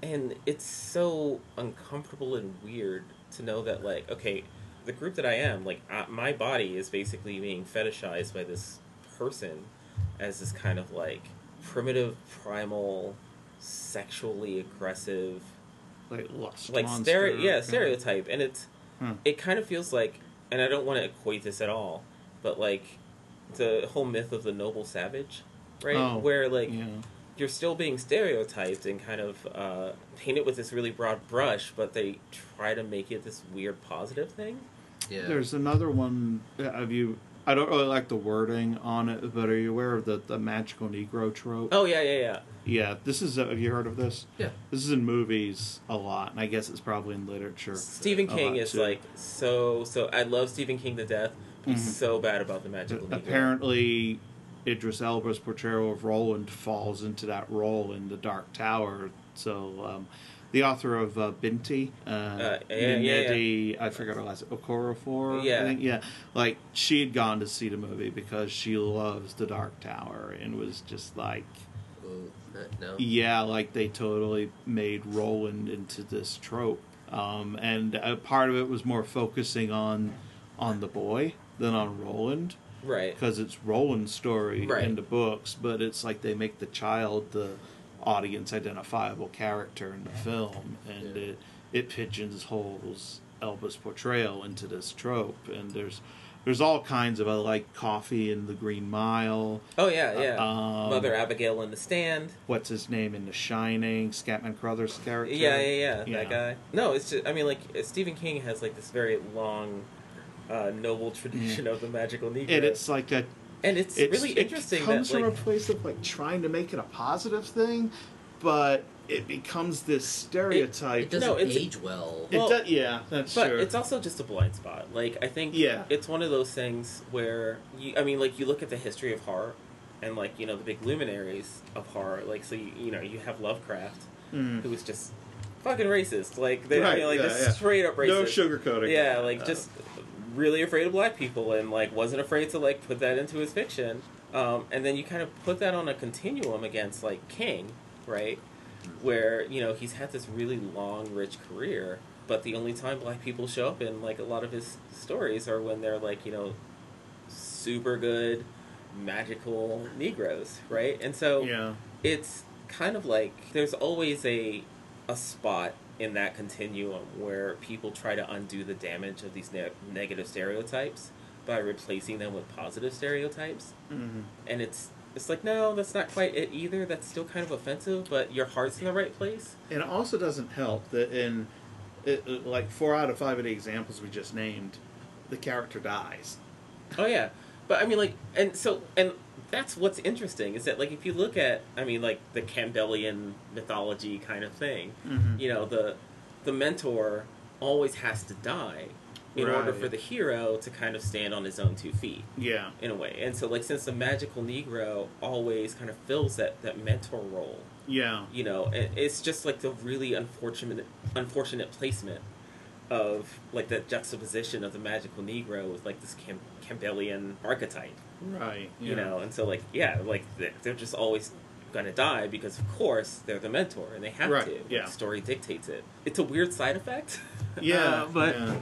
And it's so uncomfortable and weird to know that, like, okay, the group that I am, like, my body is basically being fetishized by this person as this kind of, like, primitive, primal, sexually aggressive, Like lust like, monster. stereotype. And it kind of feels like, and I don't want to equate this at all, but, like, the whole myth of the noble savage, right? Oh, Where, like, yeah. you're still being stereotyped and kind of painted with this really broad brush, but they try to make it this weird positive thing. Yeah. There's another one. Have you? I don't really like the wording on it, but are you aware of the magical Negro trope? Oh, yeah. Yeah, this is. Have you heard of this? Yeah. This is in movies a lot, and I guess it's probably in literature. Stephen a King lot, is too. like so. I love Stephen King to death. He's Mhm. so bad about the magical Negro. Apparently, Idris Elba's portrayal of Roland falls into that role in The Dark Tower. So, the author of Binti, Nnedi, I forgot her last name, Okorafor, Yeah. I think, yeah. Like, she'd gone to see the movie because she loves The Dark Tower and was just like, Ooh, no. yeah, like they totally made Roland into this trope. And part of it was more focusing on the boy than on Roland. Right. Because it's Roland's story Right. in the books, but it's like they make the child the audience identifiable character in the film, and Yeah. it pigeonholes Elba's portrayal into this trope. And there's all kinds of like Coffee in the Green Mile. Oh yeah. Mother Um, Abigail in the Stand. What's his name in The Shining? Scatman Crothers' character. Yeah. That guy. No, it's just. I mean, like Stephen King has like this very long, noble tradition of the magical Negro. And it's like it's really interesting It comes that, from like, a place of like trying to make it a positive thing, but it becomes this stereotype. It doesn't No, it's- age well. It Well, does, yeah, that's But true. it's also just a blind spot. Like, I think Yeah. it's one of those things where you look at the history of horror and, like, the big luminaries of horror. Like, so you have Lovecraft, Mm. who was just fucking racist. Like, Right, just yeah. straight up racist. No sugarcoating. Yeah, like, just really afraid of black people and, like, wasn't afraid to, like, put that into his fiction. And then you kind of put that on a continuum against, like, King, right? Where, he's had this really long, rich career, but the only time black people show up in, like, a lot of his stories are when they're, like, super good, magical Negroes, right? And so Yeah. it's kind of like there's always a spot in that continuum where people try to undo the damage of these negative stereotypes by replacing them with positive stereotypes. Mm-hmm. And it's like, no, that's not quite it either. That's still kind of offensive, but your heart's in the right place. And it also doesn't help that like 4 out of 5 of the examples we just named, the character dies. Oh yeah, but I mean, like, and that's what's interesting is that, like, if you look at, I mean, like, the Campbellian mythology kind of thing, Mhm. the mentor always has to die in order Right. for the hero to kind of stand on his own 2 feet Yeah. in a way. And so, like, since the magical Negro always kind of fills that mentor role, Yeah. it's just like the really unfortunate placement of, like, that juxtaposition of the magical Negro with, like, this Campbellian archetype, Right. and so, like, yeah, like, they're just always gonna die because, of course, they're the mentor and they have Right, to. yeah. The story dictates it. It's a weird side effect. Yeah. but yeah.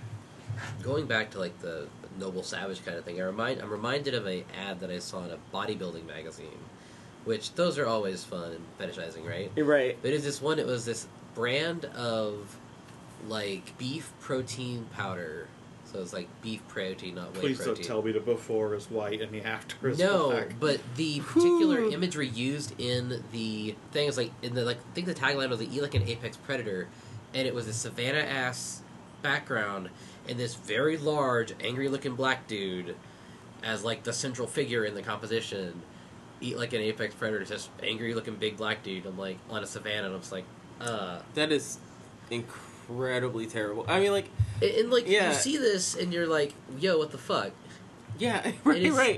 Going back to like the noble savage kind of thing, I'm reminded of a ad that I saw in a bodybuilding magazine, which those are always fun and fetishizing, right? You're right. But it was this brand of like beef protein powder. So it's like beef protein, not whey Please protein. don't tell me the before is white and the after is No, black. but the particular imagery used in the thing is like in the I think the tagline was "Eat like an apex predator," and it was a savannah ass background and this very large, angry-looking black dude as like the central figure in the composition. Eat like an apex predator, just angry-looking big black dude. I'm like on a savannah, and I'm just like, That is incredibly terrible. I mean, like, and like Yeah. you see this, and you're like, yo, what the fuck? yeah, is- right.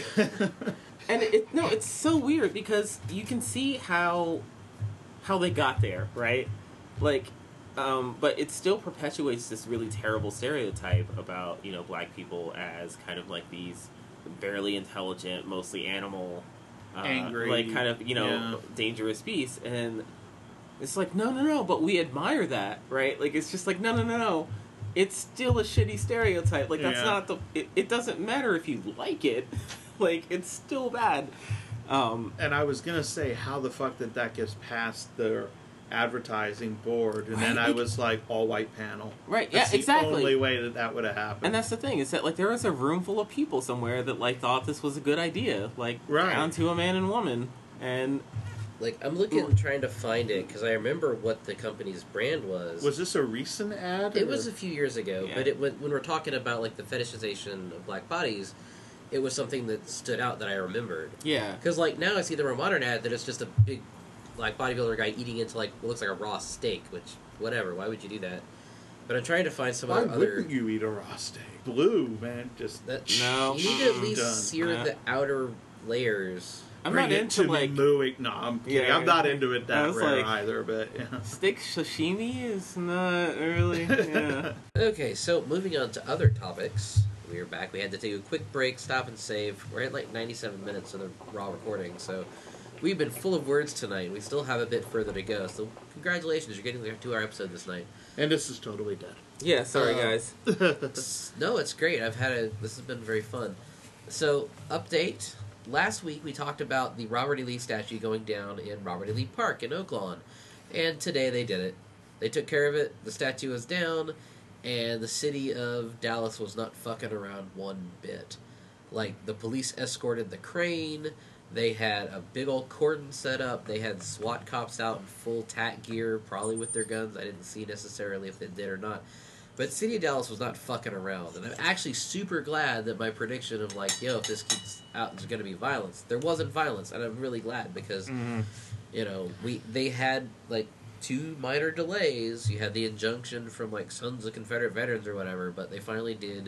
And it's so weird because you can see how they got there, right? Like, but it still perpetuates this really terrible stereotype about, black people as kind of like these barely intelligent, mostly animal, Angry, like kind of, yeah. dangerous beasts. And It's like, no, but we admire that, right? Like, it's just like, no. It's still a shitty stereotype. Like, that's not the... It doesn't matter if you like it. Like, it's still bad. And I was going to say, how the fuck did that get past their advertising board? And then I was like, all-white panel. Right, That's exactly. the only way that would have happened. And that's the thing, is that, like, there was a room full of people somewhere that, like, thought this was a good idea. Like, down to a man and woman. And... Like, I'm looking, trying to find it, because I remember what the company's brand was. Was this a recent ad? It was a few years ago, Yeah. but when we're talking about, like, the fetishization of black bodies, it was something that stood out that I remembered. Yeah. Because, like, now I see the more modern ad that it's just a big, like, bodybuilder guy eating into, like, what looks like a raw steak, which, whatever, why would you do that? But I'm trying to find some Why other... wouldn't you eat a raw steak? Blue, man, just... No. You need to at least Done. sear the outer layers... I'm Bring not it into, to like... me mooing. No, I'm kidding. Yeah. I'm not into it I that was rare like- either, but... Yeah. Steak sashimi is not really... Yeah. Okay, so moving on to other topics. We are back. We had to take a quick break, stop and save. We're at like 97 minutes of the raw recording, so we've been full of words tonight. We still have a bit further to go, so congratulations, you're getting the 2-hour episode this night. And this is totally dead. Yeah, sorry, guys. No, it's great. This has been very fun. So, update. Last week we talked about the Robert E. Lee statue going down in Robert E. Lee Park in Oaklawn. And today they did it. They took care of it, the statue was down, and the city of Dallas was not fucking around one bit. Like, the police escorted the crane, they had a big old cordon set up, they had SWAT cops out in full TAC gear, probably with their guns. I didn't see necessarily if they did or not. But City of Dallas was not fucking around, and I'm actually super glad that my prediction of, like, yo, if this keeps out, there's going to be violence. There wasn't violence, and I'm really glad, because, you know, they had, like, 2 minor delays. You had the injunction from, like, Sons of Confederate Veterans or whatever, but they finally did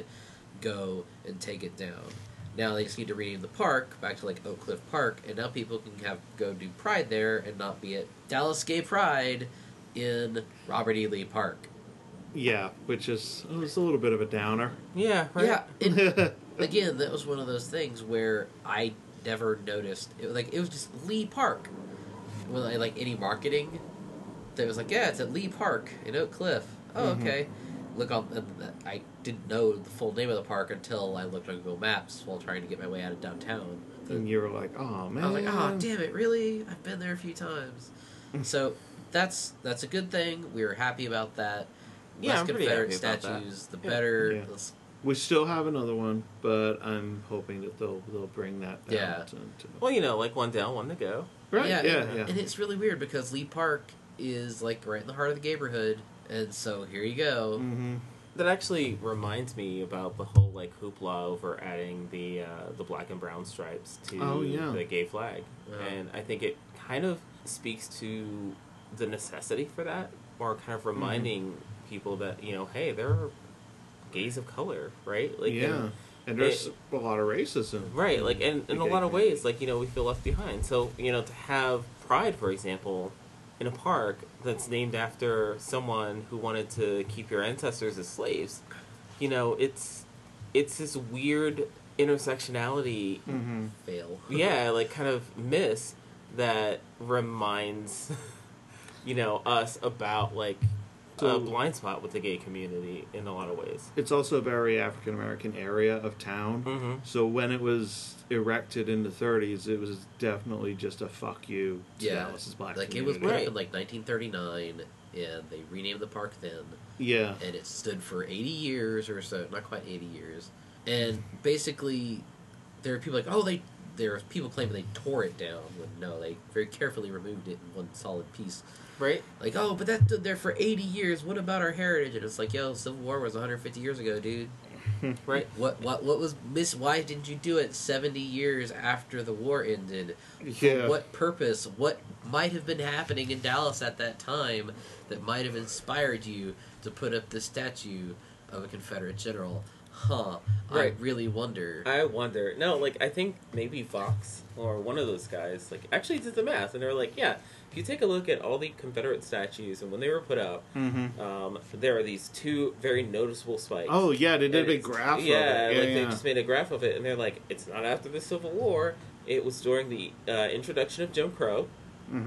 go and take it down. Now they just need to rename the park back to, like, Oak Cliff Park, and now people can go do Pride there and not be at Dallas Gay Pride in Robert E. Lee Park. Yeah, which is... It was a little bit of a downer. Yeah, right. Yeah, and again, that was one of those things where I never noticed. It was just Lee Park. When like any marketing, that was like, yeah, it's at Lee Park in Oak Cliff. Oh, okay. Look on. I didn't know the full name of the park until I looked on Google Maps while trying to get my way out of downtown. And you were like, oh, man. I was like, oh, damn it, really? I've been there a few times. So that's a good thing. We were happy about that. Yeah, Less I'm pretty Confederate happy about that. statues, the better. Yeah. Let's- We still have another one, but I'm hoping that they'll bring that down. Yeah. To Well, you know, like one down, one to go. right, Yeah, yeah. And it's really weird because Lee Park is like right in the heart of the neighborhood, and so here you go. Mm-hmm. That actually reminds me about the whole like hoopla over adding the black and brown stripes to the gay flag, and I think it kind of speaks to the necessity for that, or kind of reminding people that, you know, hey, there are gays of color, right? Like, Yeah. And there's a lot of racism. right? Like, and in a gay lot of community. ways, like, you know, we feel left behind. So, you know, to have Pride, for example, in a park that's named after someone who wanted to keep your ancestors as slaves, you know, it's this weird intersectionality, Mm-hmm. Fail. yeah, like kind of miss that reminds, you know, us about like a So- blind spot with the gay community in a lot of ways. It's also a very African American area of town. Mm-hmm. So when it was erected in the 30s, it was definitely just a fuck you to Yeah. Dallas's black Like, it community. was put up Right. in, like, 1939, and they renamed the park then, Yeah. and it stood for 80 years or so, not quite 80 years. And basically, there are people like, oh, there are people claiming they tore it down, when no, they very carefully removed it in one solid piece. Right? Like, oh, but that stood there for 80 years, what about our heritage? And it's like, yo, Civil War was 150 years ago, dude. Right? What was why didn't you do it 70 years after the war ended? Yeah. What purpose? What might have been happening in Dallas at that time that might have inspired you to put up the statue of a Confederate general? Huh. Right. I really wonder. I wonder. No, like, I think maybe Fox or one of those guys, like, actually did the math, and they were like, yeah, if you take a look at all the Confederate statues and when they were put up, there are these 2 very noticeable spikes. Oh, yeah, they did a And big it's- graph yeah, of it. like they just made a graph of it, and they're like, it's not after the Civil War. It was during the introduction of Jim Crow, Mm-hmm.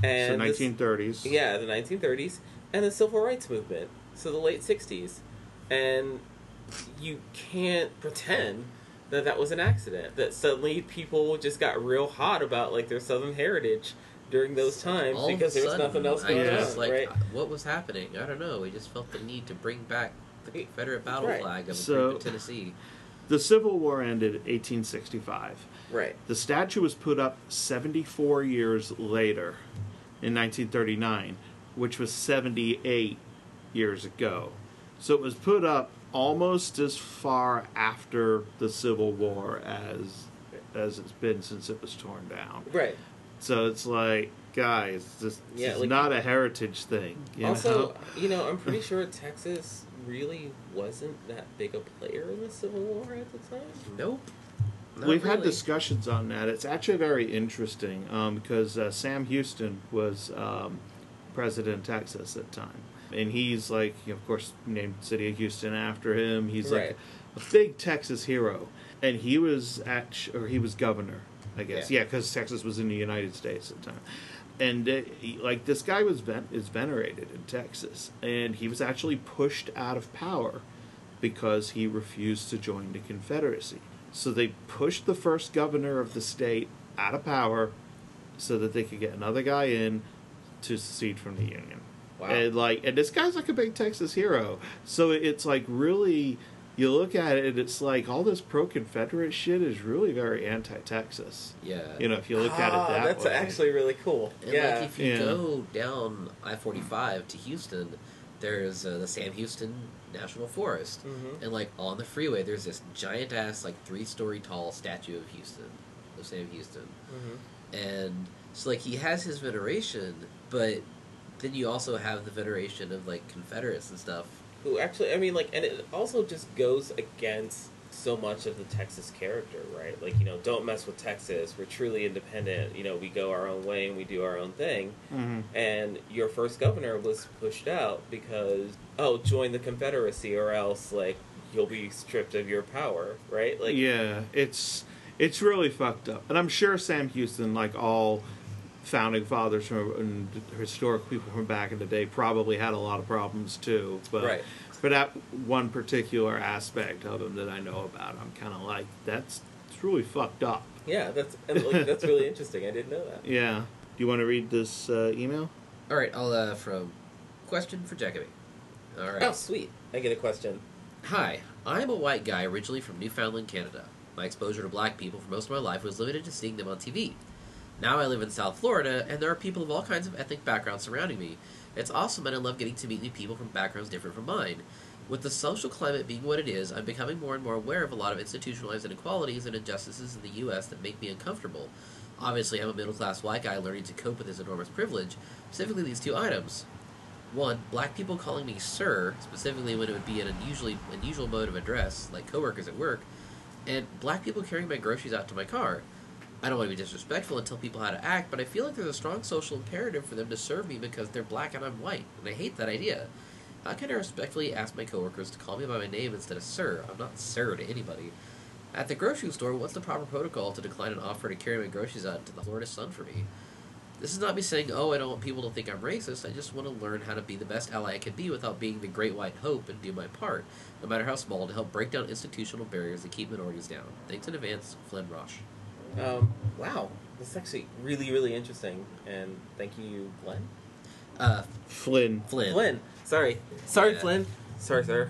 And So 1930s. Yeah, the 1930s, and the civil rights movement, so the late 60s. And you can't pretend that that was an accident, that suddenly people just got real hot about like their Southern heritage during those times All of because a there was sudden, nothing else I going guess, on, like, right? what was happening? I don't know. We just felt the need to bring back the Confederate battle Right. flag of So- Tennessee. The Civil War ended in 1865. Right. The statue was put up 74 years later, in 1939, which was 78 years ago. So it was put up almost as far after the Civil War as it's been since it was torn down. Right. So it's like, guys, this is like- not a heritage thing. You Also, know? I'm pretty sure Texas really wasn't that big a player in the Civil War at the time. Nope. Not We've had really. discussions on that. It's actually very interesting because Sam Houston was president of Texas at the time. And he's like, of course, named the city of Houston after him. He's Right. like a big Texas hero. And he was he was governor, I guess. Yeah, because Texas was in the United States at the time. And like this guy is venerated in Texas, and he was actually pushed out of power because he refused to join the Confederacy. So they pushed the first governor of the state out of power so that they could get another guy in to secede from the Union. Wow. And this guy's like a big Texas hero. So it's like really, you look at it, it's like all this pro-Confederate shit is really very anti-Texas. Yeah. You know, if you look at it that that's way. actually really cool. And yeah. like if you Yeah. go down I-45 to Houston, there's the Sam Houston National Forest, Mhm. and like on the freeway, there's this giant ass like 3-story tall statue of Sam Houston, Mhm. and so like he has his veneration, but then you also have the veneration of like Confederates and stuff. Who actually, I mean, like, and it also just goes against so much of the Texas character, right? Like, don't mess with Texas. We're truly independent. We go our own way and we do our own thing. Mhm. And your first governor was pushed out because, join the Confederacy or else, like, you'll be stripped of your power, right? Like, Yeah, it's really fucked up. And I'm sure Sam Houston, like all founding fathers and historic people from back in the day, probably had a lot of problems too. But Right. for that one particular aspect of him that I know about, I'm kind of like, it's really fucked up. yeah, that's really interesting. I didn't know that. Yeah. Do you want to read this email? All right, I'll from question for Jacoby. All right. Oh, sweet. I get a question. Hi, I'm a white guy originally from Newfoundland, Canada. My exposure to black people for most of my life was limited to seeing them on TV. Now I live in South Florida, and there are people of all kinds of ethnic backgrounds surrounding me. It's awesome, and I love getting to meet new people from backgrounds different from mine. With the social climate being what it is, I'm becoming more and more aware of a lot of institutionalized inequalities and injustices in the U.S. that make me uncomfortable. Obviously, I'm a middle-class white guy learning to cope with this enormous privilege, specifically these two items. 1, black people calling me sir, specifically when it would be an unusual mode of address, like coworkers at work, and black people carrying my groceries out to my car. I don't want to be disrespectful and tell people how to act, but I feel like there's a strong social imperative for them to serve me because they're black and I'm white, and I hate that idea. How can I respectfully ask my coworkers to call me by my name instead of sir? I'm not sir to anybody. At the grocery store, what's the proper protocol to decline an offer to carry my groceries out to the Florida sun for me? This is not me saying, I don't want people to think I'm racist. I just want to learn how to be the best ally I can be without being the great white hope and do my part, no matter how small, to help break down institutional barriers that keep minorities down. Thanks in advance, Flynn Rosh. Wow. This is actually really, really interesting. And thank you, Glenn. Flynn. Flynn. Sorry, Yeah. Flynn. Sorry, sir.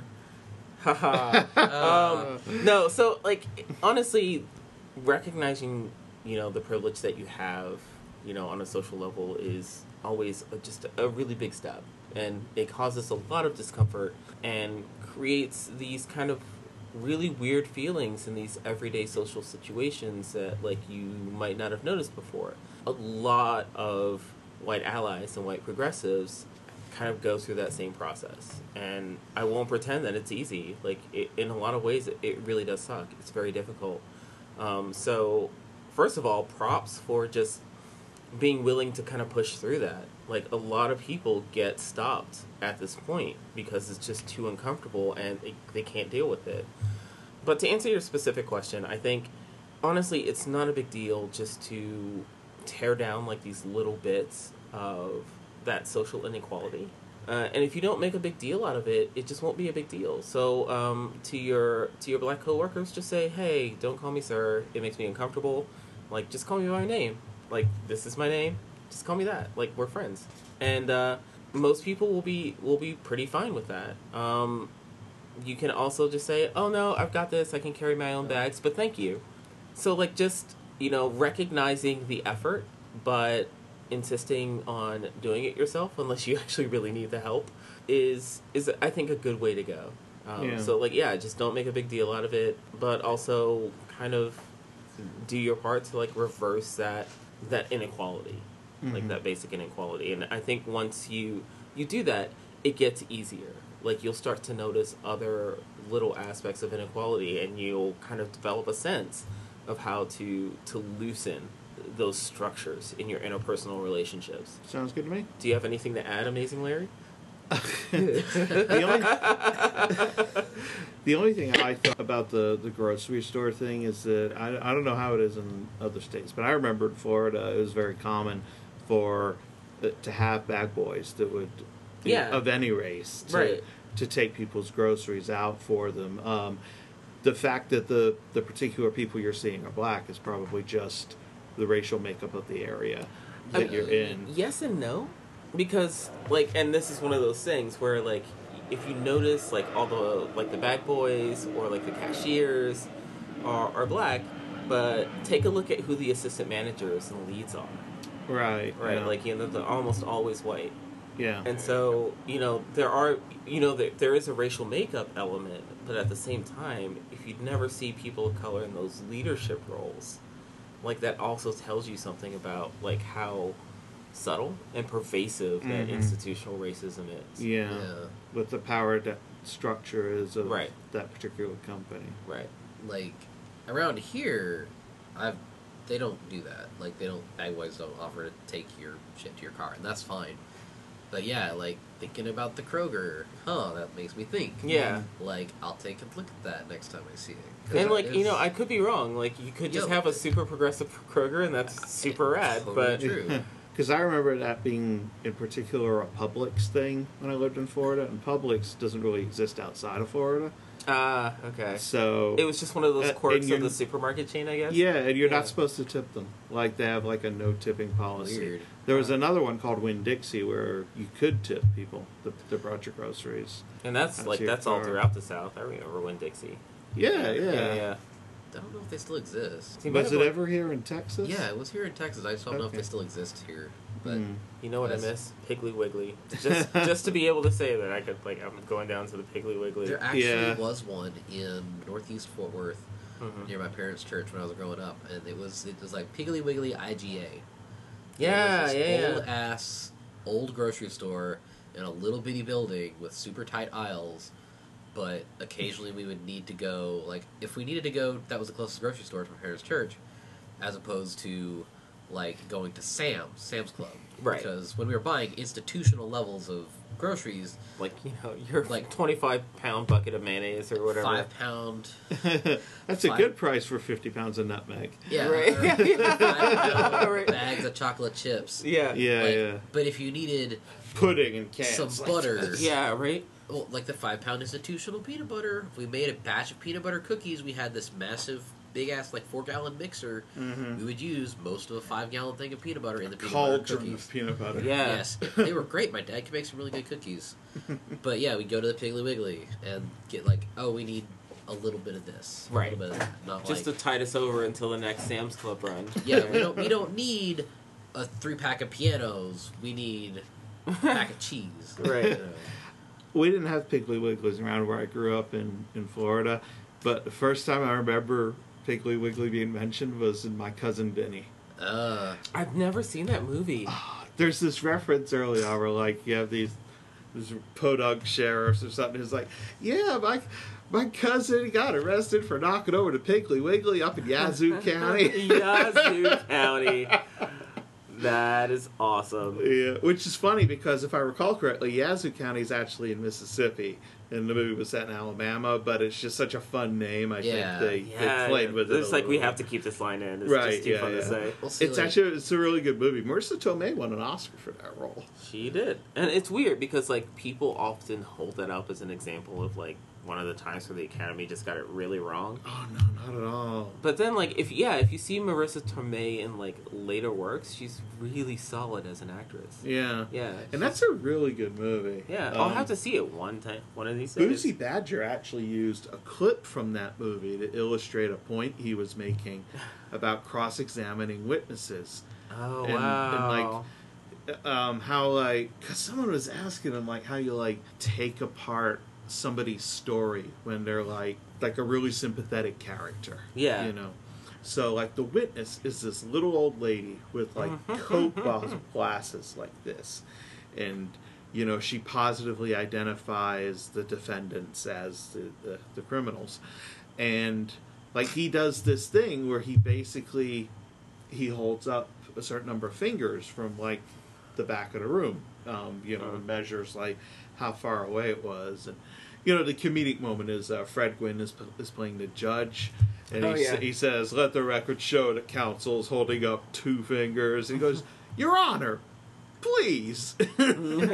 Haha. No, so, like, honestly, recognizing, the privilege that you have, on a social level is always just a really big step. And it causes a lot of discomfort and creates these kind of really weird feelings in these everyday social situations that, like, you might not have noticed before. A lot of white allies and white progressives kind of go through that same process. And I won't pretend that it's easy. Like, in a lot of ways, it really does suck. It's very difficult. So, first of all, props for just being willing to kind of push through that. Like, a lot of people get stopped at this point because it's just too uncomfortable and they can't deal with it. But to answer your specific question, I think, honestly, it's not a big deal just to tear down, like, these little bits of that social inequality. And if you don't make a big deal out of it, it just won't be a big deal. So to your black coworkers, just say, hey, don't call me sir. It makes me uncomfortable. Like, just call me by my name. Like, this is my name. Just call me that. Like, we're friends. And most people will be pretty fine with that. You can also just say, oh no, I've got this. I can carry my own bags, but thank you. So, like, just, recognizing the effort, but insisting on doing it yourself unless you actually really need the help is I think a good way to go. So like just don't make a big deal out of it, but also kind of do your part to like reverse that inequality, like that basic inequality. And I think once you do that, it gets easier. Like you'll start to notice other little aspects of inequality, and you'll kind of develop a sense of how to loosen those structures in your interpersonal relationships. Sounds good to me. Do you have anything to add, Amazing Larry? The only thing I thought about the grocery store thing is that I don't know how it is in other states, but I remember in Florida it was very common to have bag boys that would of any race to take people's groceries out for them. The fact that the particular people you're seeing are black is probably just the racial makeup of the area that you're in. Yes and no, because like, and this is one of those things where like, if you notice like all the like the bag boys or like the cashiers are black, but take a look at who the assistant managers and leads are. Right. Yeah. Like they're almost always white. Yeah. And so there is a racial makeup element, but at the same time, if you'd never see people of color in those leadership roles, like that also tells you something about like how subtle and pervasive that institutional racism is. Yeah. What the power structure is of that particular company. Right. Like around here, they don't do that. Like bag boys don't offer to take your shit to your car, and that's fine. But yeah, like thinking about the Kroger, that makes me think. Yeah. Like I'll take a look at that next time I see it. And like I could be wrong. Like you could just have a super progressive Kroger, and that's super rad. Totally but true. Because I remember that being in particular a Publix thing when I lived in Florida, and Publix doesn't really exist outside of Florida. Okay. So it was just one of those quirks of the supermarket chain, I guess. Yeah, and you're not supposed to tip them. Like they have like a no tipping policy. Weird. There was another one called Winn-Dixie where you could tip people that brought your groceries. And that's all throughout the South. I remember Winn-Dixie. Yeah. I don't know if they still exist. Was it ever here in Texas? Yeah, it was here in Texas. I just don't know if they still exist here. But you know what I miss? Piggly Wiggly. Just to be able to say that I could I'm going down to the Piggly Wiggly. There actually was one in Northeast Fort Worth near my parents' church when I was growing up, and it was like Piggly Wiggly IGA. Old grocery store in a little bitty building with super tight aisles. But occasionally we would need to go, like, if we needed to go, that was the closest grocery store to my parents' church, as opposed to, like, going to Sam's Club. Right. Because when we were buying institutional levels of groceries... Like, your like 25-pound bucket of mayonnaise or whatever. 5 pound... That's a good price for 50 pounds of nutmeg. Yeah. Right. 5 pound bags of chocolate chips. Yeah. But if you needed... Pudding and cans. Some butter. Yeah, right? Well, like the 5 pound institutional peanut butter. If we made a batch of peanut butter cookies, we had this massive, big-ass, like 4-gallon mixer. We would use most of a 5-gallon thing of peanut butter in the peanut butter cookies. Of peanut butter. Yeah. Yes. They were great. My dad could make some really good cookies. But yeah, we'd go to the Piggly Wiggly and get like, we need a little bit of this. Right. A little bit of that. Not just like, to tide us over until the next Sam's Club run. Yeah, we don't need a 3-pack of pianos. We need a pack of cheese. Right. You know. We didn't have Piggly Wigglies around where I grew up in Florida, but the first time I remember Piggly Wiggly being mentioned was in My Cousin Vinny. I've never seen that movie. There's this reference early on where, like, you have this podunk sheriffs or something who's like, yeah, my cousin got arrested for knocking over the Piggly Wiggly up in Yazoo County. Yazoo County. That is awesome. Yeah, which is funny because if I recall correctly, Yazoo County is actually in Mississippi, and the movie was set in Alabama. But it's just such a fun name. I Yeah. think they played with it. It's a like we little have to keep this line in. It's Right, just too yeah, fun yeah. to say. We'll see, It's like- actually it's a really good movie. Marissa Tomei won an Oscar for that role. She did, and it's weird because like people often hold that up as an example of like one of the times where the Academy just got it really wrong. Oh no, not at all. But then like if you see Marissa Tomei in like later works, she's really solid as an actress. Yeah, Yeah, and that's a really good movie. yeah. I'll have to see it one of these days. Boozy Badger actually used a clip from that movie to illustrate a point he was making about cross-examining witnesses. Oh and wow! How like, because someone was asking him like how you like take apart somebody's story when they're like a really sympathetic character. Yeah. You know. So like the witness is this little old lady with like Coke bottle glasses like this, and you know she positively identifies the defendants as the criminals, and like he does this thing where he holds up a certain number of fingers from like the back of the room, and measures like how far away it was, and the comedic moment is Fred Gwynn is playing the judge, and he says, "Let the record show that counsel is holding up 2 fingers," and he goes, "Your Honor, please," and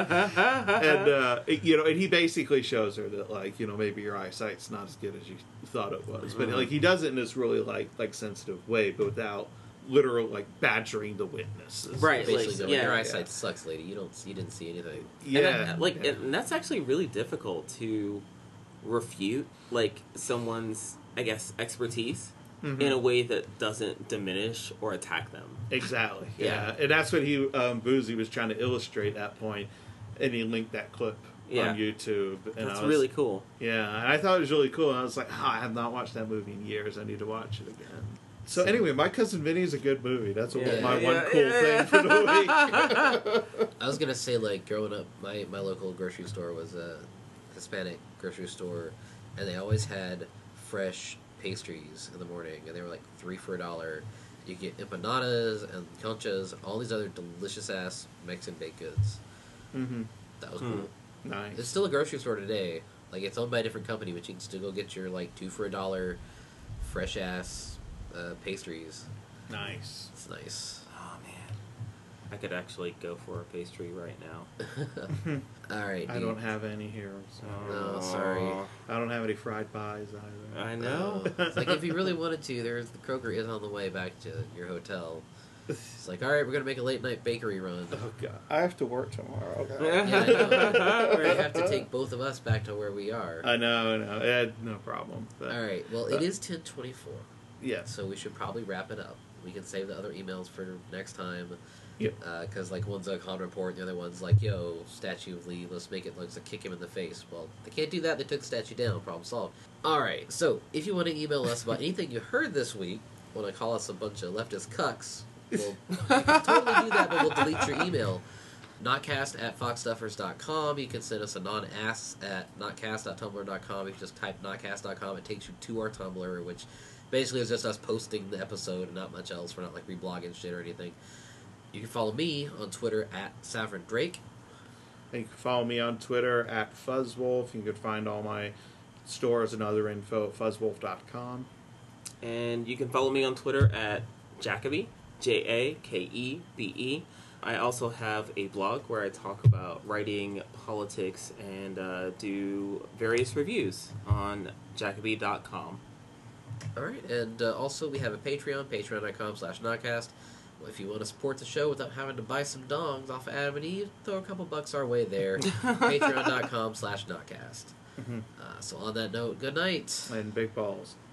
and he basically shows her that like maybe your eyesight's not as good as you thought it was, but like he does it in this really like sensitive way, but without literal like badgering the witnesses. Right. Basically, like, going, yeah, your yeah. eyesight sucks, lady. You didn't see anything. Yeah, And that's actually really difficult to refute, like someone's, I guess, expertise in a way that doesn't diminish or attack them. Exactly. Yeah. Yeah, and that's what Boozy was trying to illustrate that point, and he linked that clip on YouTube. And That's really cool. Yeah, and I thought it was really cool. And I was like, I have not watched that movie in years. I need to watch it again. So anyway, My Cousin Vinny is a good movie. That's my one cool thing for the week. I was gonna say, like, growing up, my local grocery store was a Hispanic grocery store, and they always had fresh pastries in the morning, and they were like 3 for $1. You get empanadas and conchas, all these other delicious ass Mexican baked goods. Mm-hmm. That was cool. Nice. It's still a grocery store today. Like, it's owned by a different company, but you can still go get your like 2 for $1 fresh ass pastries. Nice. It's nice. Oh man, I could actually go for a pastry right now. All right. I don't have any here. So. No, sorry. I don't have any fried pies either. I know. It's like, if you really wanted to, the Kroger is on the way back to your hotel. It's like, all right, we're gonna make a late night bakery run. Oh god, I have to work tomorrow. Yeah, I know. We're gonna have to take both of us back to where we are. I know, no problem. But, All right. Well, it is 10:24, yes. so we should probably wrap it up. We can save the other emails for next time. Yep. Because like one's a con report, and the other one's like, "Yo, Statue of Lee, let's make it look like kick him in the face." Well, they can't do that. They took the statue down. Problem solved. All right. So if you want to email us about anything you heard this week, want to call us a bunch of leftist cucks, well, you can totally do that, but we'll delete your email. Notcast@foxstuffers.com. You can send us a non-ass at notcast.tumblr.com. If you just type notcast.com, it takes you to our Tumblr, which basically is just us posting the episode and not much else. We're not like reblogging shit or anything. You can follow me on Twitter at Savern Drake. And you can follow me on Twitter at Fuzzwolf. You can find all my stores and other info at fuzzwolf.com. And you can follow me on Twitter at Jacoby, Jakebe. I also have a blog where I talk about writing, politics, and do various reviews on Jacoby.com. All right, and also we have a Patreon, patreon.com/Notcast. Well, if you want to support the show without having to buy some dongs off of Adam and Eve, throw a couple bucks our way there. Patreon.com/Notcast. So on that note, good night. And big balls.